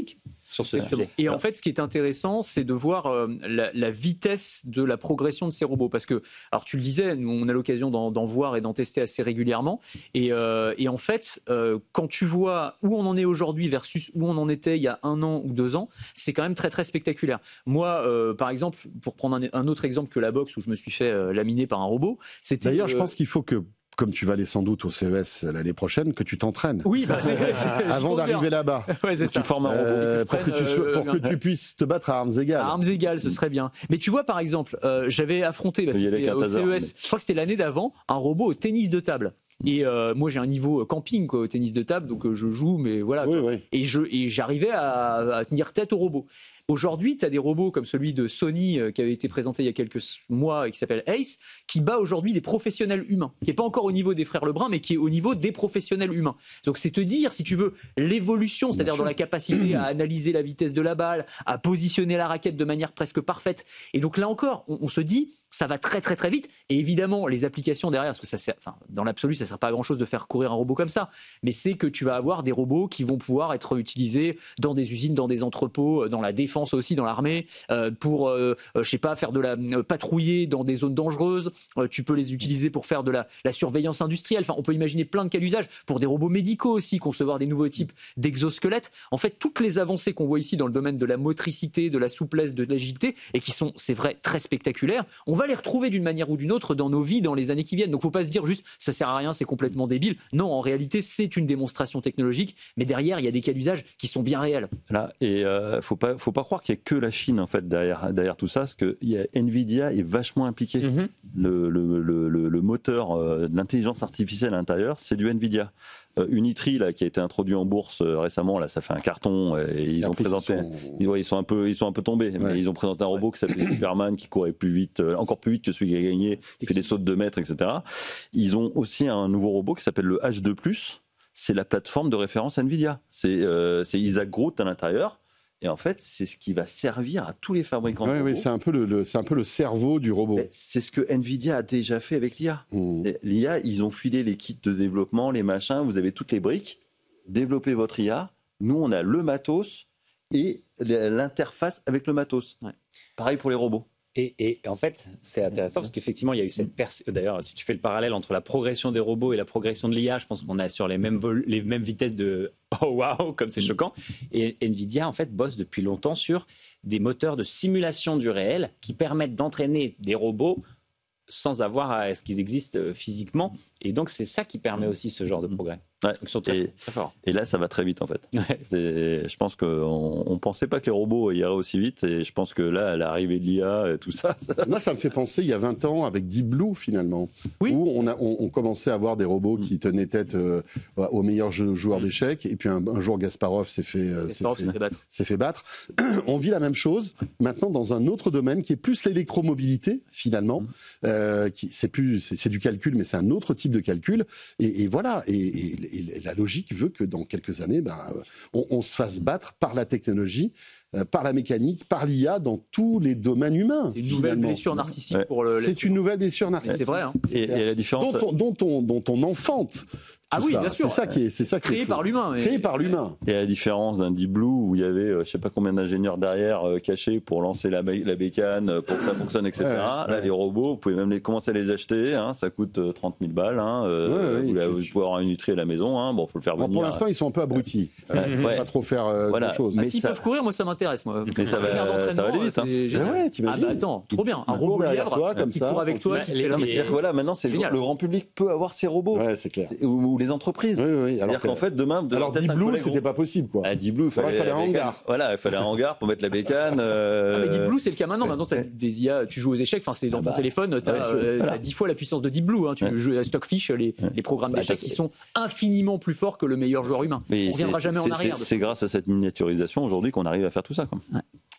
sur ce Exactement. sujet. Et en fait, ce qui est intéressant, c'est de voir euh, la, la vitesse de la progression de ces robots. Parce que, alors tu le disais, nous, on a l'occasion d'en, d'en voir et d'en tester assez régulièrement. Et, euh, et en fait, euh, quand tu vois où on en est aujourd'hui versus où on en était il y a un an ou deux ans, c'est quand même très très spectaculaire. Moi, euh, par exemple, pour prendre un, un autre exemple que la boxe où je me suis fait euh, laminer par un robot, c'était... D'ailleurs, euh, je pense qu'il faut que, comme tu vas aller sans doute au C E S l'année prochaine, que tu t'entraînes. Oui, bah, c'est, c'est, Avant d'arriver là-bas. Ouais, c'est Tu ça. formes un robot. Euh, pour, que prennent, tu sois- euh, pour que tu puisses te battre à armes égales. À armes égales, ce serait bien. Mais tu vois, par exemple, euh, j'avais affronté, bah, Il y allait c'était qu'un au taser, C E S, je crois que c'était l'année d'avant, un robot au tennis de table. Et euh, moi, j'ai un niveau camping quoi, au tennis de table, donc euh, je joue, mais voilà. Oui, quoi. oui. Et, je, et j'arrivais à, à tenir tête au robot. Aujourd'hui, tu as des robots comme celui de Sony euh, qui avait été présenté il y a quelques mois et qui s'appelle Ace, qui bat aujourd'hui des professionnels humains, qui n'est pas encore au niveau des frères Lebrun, mais qui est au niveau des professionnels humains. Donc c'est te dire, si tu veux, l'évolution, c'est-à-dire dans la capacité à analyser la vitesse de la balle, à positionner la raquette de manière presque parfaite. Et donc là encore, on, on se dit, ça va très très très vite. Et évidemment, les applications derrière, parce que ça sert, enfin, dans l'absolu, ça ne sert pas à grand-chose de faire courir un robot comme ça, mais c'est que tu vas avoir des robots qui vont pouvoir être utilisés dans des usines, dans des entrepôts, dans la défense aussi, dans l'armée, euh, pour, euh, je sais pas, faire de la euh, patrouiller dans des zones dangereuses. Euh, tu peux les utiliser pour faire de la, la surveillance industrielle. Enfin, on peut imaginer plein de cas d'usage pour des robots médicaux aussi, concevoir des nouveaux types d'exosquelettes. En fait, toutes les avancées qu'on voit ici dans le domaine de la motricité, de la souplesse, de l'agilité, et qui sont, c'est vrai, très spectaculaires, on va les retrouver d'une manière ou d'une autre dans nos vies dans les années qui viennent. Donc, faut pas se dire juste ça sert à rien, c'est complètement débile. Non, en réalité, c'est une démonstration technologique, mais derrière, il y a des cas d'usage qui sont bien réels. Là, et euh, faut pas, faut pas croire qu'il y a que la Chine en fait derrière, derrière tout ça, parce que il y a Nvidia est vachement impliqué. Mm-hmm. Le, le, le, le, le moteur euh, de l'intelligence artificielle à l'intérieur, c'est du Nvidia. Euh, Unitree là, qui a été introduit en bourse euh, récemment, là, ça fait un carton et ils Et ont après, présenté. ils sont- Ils, ouais, ils sont un peu, ils sont un peu tombés, Ouais. mais ils ont présenté un robot qui s'appelait Superman, qui courait plus vite, euh, encore plus vite que celui qui a gagné, qui fait des sauts de deux mètres, et cetera. Ils ont aussi un nouveau robot qui s'appelle le H deux plus. C'est la plateforme de référence Nvidia. C'est euh, c'est Isaac Groot à l'intérieur. Et en fait, c'est ce qui va servir à tous les fabricants Oui, de robots. oui, c'est un peu le, le- c'est un peu le cerveau du robot. Mais c'est ce que Nvidia a déjà fait avec l'I A. Mmh. Et L'I A, ils ont filé les kits de développement, les machins, vous avez toutes les briques, développez votre I A. Nous, on a le matos et l'interface avec le matos. Ouais. Pareil pour les robots. Et, et en fait, c'est intéressant parce qu'effectivement, il y a eu cette pers- D'ailleurs, si tu fais le parallèle entre la progression des robots et la progression de l'I A, je pense qu'on est sur les mêmes, vol- les mêmes vitesses de oh waouh, comme c'est choquant. Et Nvidia, en fait, bosse depuis longtemps sur des moteurs de simulation du réel qui permettent d'entraîner des robots sans avoir à ce qu'ils existent euh, physiquement. Et donc, c'est ça qui permet aussi ce genre de progrès. Ouais. Donc, ils sont très, Et- très forts. Et là, ça va très vite en fait. Ouais. C'est- Je pense qu'on ne pensait pas que les robots iraient aussi vite. Et je pense que là, à l'arrivée de l'I A et tout ça, ça... Moi, ça me fait penser il y a vingt ans avec Deep Blue finalement, Oui. où on, a, on, on commençait à avoir des robots qui tenaient tête euh, aux meilleurs jeux- joueurs d'échecs. Et puis un, un jour, Gasparov s'est fait, euh, s'est Kasparov fait- s'est fait battre. s'est fait battre. On vit la même chose maintenant dans un autre domaine qui est plus l'électromobilité finalement. Euh, qui c'est plus c'est c'est du calcul, mais c'est un autre type de calcul. Et, et voilà. Et, et- et la logique veut que dans quelques années, ben, on, on se fasse battre par la technologie, euh, par la mécanique, par l'I A dans tous les domaines humains. C'est une nouvelle finalement. blessure narcissique Ouais. pour le. C'est une nouvelle blessure narcissique. C'est vrai. Hein. Et, et la différence. Dont on, dont on, dont on enfante. Ah tout oui, ça. bien sûr. C'est ça qui est, c'est ça qui est Créé fou. par l'humain. mais- Créé par l'humain. Et à la différence d'un Deep Blue où il y avait euh, je sais pas combien d'ingénieurs derrière euh, cachés pour lancer la, bé- la bécane, euh, pour que ça fonctionne, et cetera. Ouais, Là, ouais. les robots, vous pouvez même les, commencer à les acheter. Hein, ça coûte euh, trente mille balles. Hein, euh, Ouais, ouais, vous, et vous puis- pouvez avoir un Unitree à la maison. Hein, bon, faut le faire Bon, venir. pour l'instant, ils sont un peu abrutis. Ouais, Euh, faut ouais. pas trop faire euh, Voilà. de choses. Ah, Mais S'ils ça- peuvent courir, moi ça m'intéresse. Moi. Mais ça va- Manière d'entraînement, ça va aller vite, hein. c'est génial. Ah ouais, Ah t'imagines bah attends, trop bien. Un Il court robot derrière lièvre toi, comme qui ça, court avec toi, qui les- fait Non, mais les- c'est-à-dire que voilà, maintenant, c'est Génial. le grand public peut avoir ses robots. Ouais, c'est clair. C'est- Ou, ou les entreprises. Oui, oui, oui. Alors C'est-à-dire que- qu'en fait, demain, vous alors avez Deep peut-être un Blue, collègue c'était pas possible, quoi. Ah, Deep Blue, il Faudrait fallait, qu'il fallait la un bécane. hangar. Voilà, il fallait un hangar pour mettre la bécane. euh, Ah, mais Deep Blue, c'est le cas maintenant. Maintenant, tu as des I A, tu joues aux échecs, enfin, c'est dans Ah ton bah, téléphone, tu as ouais, voilà. dix fois la puissance de Deep Blue. Hein. Tu Ouais. joues à Stockfish, les, Ouais. les programmes Bah, d'échecs t'as- qui sont infiniment plus forts que le meilleur joueur humain. mais On reviendra c'est- jamais en c'est- arrière. c'est- de C'est grâce à cette miniaturisation aujourd'hui qu'on arrive à faire tout ça. Quoi.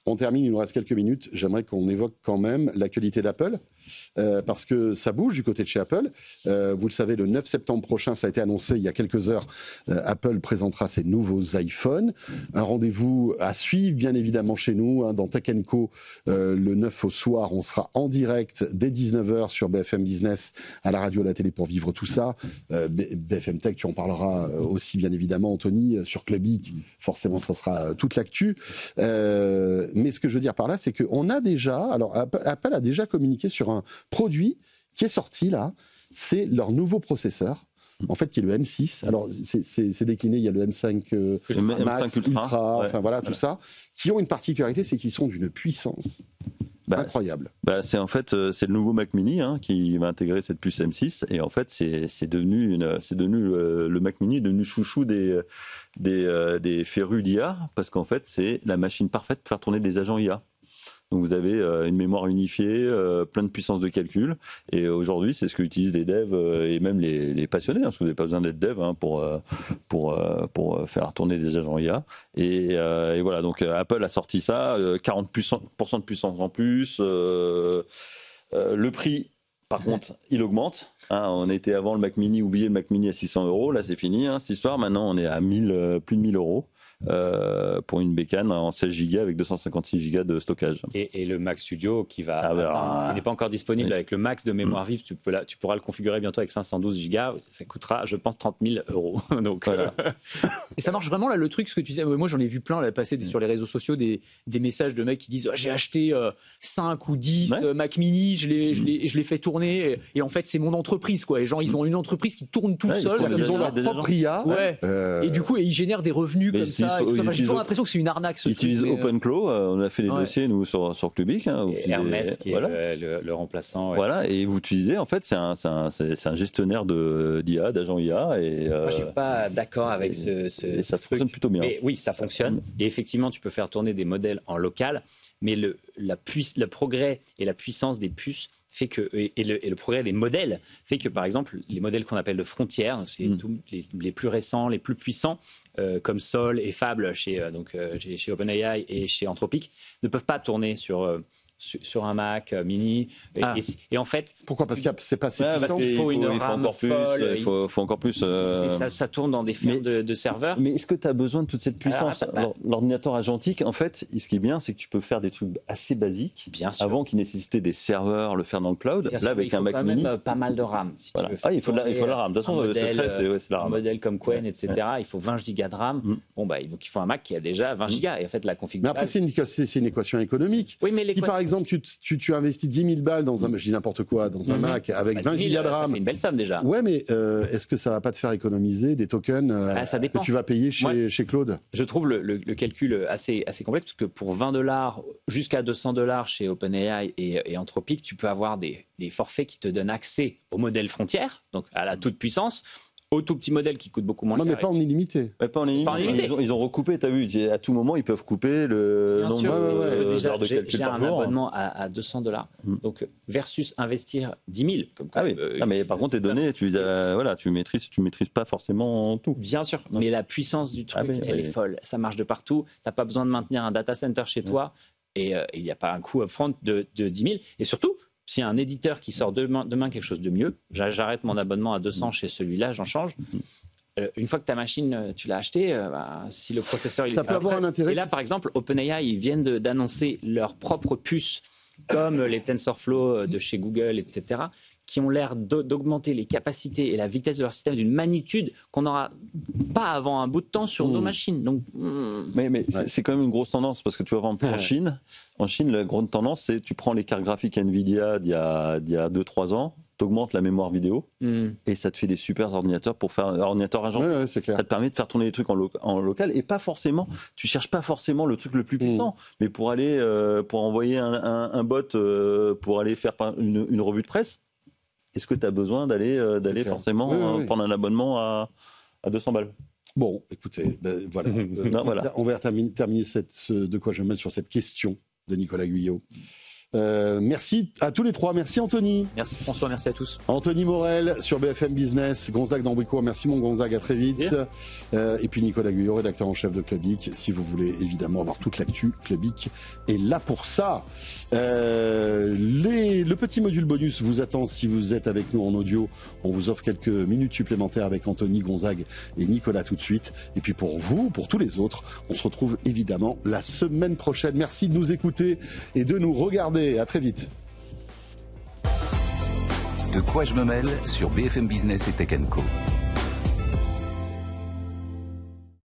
on termine, il nous reste quelques minutes. J'aimerais qu'on évoque quand même l'actualité d'Apple, euh, parce que ça bouge du côté de chez Apple. Euh, vous le savez, le neuf septembre prochain, ça a été annoncé il y a quelques heures, euh, Apple présentera ses nouveaux iPhones. Un rendez-vous à suivre, bien évidemment, chez nous, hein, dans Tech and Co. Euh, le neuf au soir, on sera en direct dès dix-neuf heures sur B F M Business, à la radio, à la télé, pour vivre tout ça. Euh, B F M Tech, tu en parleras aussi, bien évidemment, Anthony, sur Clubby. Forcément, ça sera toute l'actu. Euh, mais ce que je veux dire par là, c'est qu'on a déjà, alors Apple a déjà communiqué sur un produit qui est sorti là, c'est leur nouveau processeur, en fait, qui est le M six. Alors, c'est, c'est, c'est décliné, il y a le M cinq euh, le Max, M cinq Ultra, Ultra ouais. enfin voilà, tout Ouais. ça, qui ont une particularité, c'est qu'ils sont d'une puissance Bah, incroyable. Bah, c'est en fait euh, c'est le nouveau Mac Mini hein, qui va intégrer cette puce M six et en fait c'est c'est devenu une c'est devenu euh, le Mac Mini est devenu chouchou des des euh, des férus d'I A parce qu'en fait c'est la machine parfaite pour faire tourner des agents I A. Donc vous avez euh, une mémoire unifiée, euh, plein de puissance de calcul. Et aujourd'hui, c'est ce qu'utilisent les devs euh, et même les, les passionnés, hein, parce que vous n'avez pas besoin d'être dev hein, pour, euh, pour, euh, pour faire tourner des agents I A. Et, euh, et voilà, donc euh, Apple a sorti ça, euh, quarante pour cent de puissance en plus. Euh, euh, le prix, par contre, il augmente. Hein, on était avant le Mac Mini, oubliez le Mac Mini à six cents euros. Là, c'est fini, hein, cette histoire. Maintenant, on est à mille, euh, plus de mille euros. Euh, pour une bécane en seize gigas avec deux cent cinquante-six gigas de stockage. Et, et le Mac Studio qui va Ah bah, atteindre, qui n'est pas encore disponible oui. avec le max de mémoire vive, tu, peux la, tu pourras le configurer bientôt avec cinq cent douze gigas, ça coûtera je pense trente mille euros. Donc Voilà. euh, Et ça marche vraiment là, le truc, ce que tu disais. Moi, j'en ai vu plein là, passer des- sur les réseaux sociaux des, des messages de mecs qui disent oh, j'ai acheté euh, cinq ou dix Ouais. euh, Mac Mini, je les, je les, je les fais tourner. Et, et en fait, c'est mon entreprise, quoi. Et genre, ils ont une entreprise qui tourne toute Ouais, ils seule. font comme des Ils ont ça. leur des propre agents. I A. Ouais. Euh, Et du coup, et ils génèrent des revenus Mais comme ils ça. utilisent- et tout ça. ils Enfin, j'ai utilisent- toujours l'impression que c'est une arnaque. Ce Ils utilisent truc, mais, euh, OpenClaw, euh, on a fait des Ouais. dossiers nous sur, sur Clubic. Hein, vous et utilisez- Hermès qui voilà. est le, le- le remplaçant. ouais. Voilà, et vous utilisez, en fait, c'est un, c'est un, c'est, c'est un gestionnaire de, d'I A, d'agents I A. Et, euh, Moi, je suis pas d'accord avec et- ce, ce, et ça ce fonctionne truc. plutôt bien. Mais oui, ça fonctionne. Et effectivement, tu peux faire tourner des modèles en local, mais le, la puiss- le progrès et la puissance des puces fait que, et, et le, et le progrès des modèles fait que, par exemple, les modèles qu'on appelle de frontières, c'est Mm. tous les, les plus récents, les plus puissants, euh, comme Sol et Fable chez, euh, donc, euh, chez, chez OpenAI et chez Anthropic, ne peuvent pas tourner sur, euh, sur, sur un Mac euh, mini. Et, Ah. et, et en fait, Pourquoi ? Parce que c'est pas assez Ouais, puissant. parce qu'il il faut faut, une il faut RAM encore plus, folle, il faut, faut encore plus. euh, c'est- ça, ça tourne dans des fermes mais- de, de serveurs. Mais est-ce que tu as besoin de toute cette puissance attends, bah- Alors, l'ordinateur agentique, en fait, ce qui est bien, c'est que tu peux faire des trucs assez basiques. Bien sûr. Avant qui nécessitaient des serveurs, le faire dans le cloud. Bien sûr, Là, avec il un faut Mac quand Mini. même euh, pas mal de RAM. Si Voilà. tu veux faire Ah, il faut de la, il faut de la RAM. De toute façon, un le modèle, secret, c'est, ouais, c'est la un RAM. modèle comme Qwen, et cetera. Il faut vingt gigas de RAM. Mm. Bon, bah, donc il faut un Mac qui a déjà vingt gigas. Et en fait, la config. Mais après, c'est une, c'est, c'est une équation économique. Oui, mais Si l'équation- par exemple tu, tu, tu investis dix mille balles dans un, je dis n'importe quoi, dans un Mhm. Mac avec Bah, vingt dix mille, gigas de Ça RAM, fait une belle somme déjà. ouais, mais euh, est-ce que ça va pas te faire économiser des tokens euh, Ah, ça dépend. que tu vas payer chez, Moi- chez Claude ? Je trouve le, le- le calcul assez, assez complexe parce que pour vingt dollars jusqu'à deux cents dollars chez OpenAI et, et Anthropic, tu peux avoir des, des forfaits qui te donnent accès au modèle frontière, donc à la toute puissance, au tout petit modèle qui coûte beaucoup moins Non, mais cher. pas en illimité. Ouais, pas en ligne. Pas en illimité. Ils ont, ils ont recoupé, tu as vu, à tout moment, ils peuvent couper le Bien nombre sûr, ouais, de, ouais, mais ouais, déjà, d'heures de j'ai, calcul j'ai par un jour. abonnement à, à deux cents dollars, Mm. donc versus investir dix mille. Comme Ah quand oui, même, euh, ah, mais par contre, tes ça- données, tu, les as- voilà, tu maîtrises, tu maîtrises pas forcément tout. Bien sûr, mais la puissance du truc, Ah oui, elle oui. est folle. Ça marche de partout. Tu n'as pas besoin de maintenir un data center chez toi et euh, il n'y a pas un coût upfront de, de dix mille. Et surtout, s'il y a un éditeur qui sort demain, demain quelque chose de mieux, j'a- j'arrête mon abonnement à deux cents chez celui-là, j'en change. Euh, une fois que ta machine, euh, tu l'as achetée, euh, bah, si le processeur... Il Ça est peut avoir un intérêt. Et là, par exemple, OpenAI, ils viennent de- d'annoncer leurs propres puces, comme les TensorFlow de chez Google, et cetera, qui ont l'air d'au- d'augmenter les capacités et la vitesse de leur système d'une magnitude qu'on n'aura pas avant un bout de temps sur Mmh. nos machines. Donc, mmh, Mais, mais c'est- Ouais. c'est quand même une grosse tendance parce que tu vois, par exemple, en Ouais. Chine, en Chine, la grande tendance, c'est tu prends les cartes graphiques Nvidia d'il y a, d'il y a deux trois ans, tu augmentes la mémoire vidéo mmh. et ça te fait des super ordinateurs pour faire un ordinateur agent. Ouais, ouais, c'est clair. Ça te permet de faire tourner des trucs en, lo- en local et pas forcément, tu cherches pas forcément le truc le plus puissant, mais pour aller, euh, pour envoyer un, un- un bot, euh, pour aller faire par- une, une revue de presse, est-ce que tu as besoin d'aller, euh, d'aller clair. forcément Oui, oui, euh, oui. prendre un abonnement à, à deux cents balles? Bon, écoutez, ben, voilà. Euh, Non, voilà. On va terminer, terminer cette, ce- de quoi je me mets sur cette question de Nicolas Guyot. Euh, merci à tous les trois. Merci Anthony. Merci François, merci à tous. Anthony Morel sur B F M Business, Gonzague d'Ambricourt. Merci mon Gonzague, à très vite. Euh, et puis Nicolas Guyot, rédacteur en chef de Clubic. Si vous voulez évidemment avoir toute l'actu, Clubic est là pour ça. Euh, les, le petit module bonus vous attend si vous êtes avec nous en audio. On vous offre quelques minutes supplémentaires avec Anthony, Gonzague et Nicolas tout de suite. Et puis pour vous, pour tous les autres, on se retrouve évidemment la semaine prochaine. Merci de nous écouter et de nous regarder. À très vite. De quoi je me mêle sur B F M Business et Tech and Co.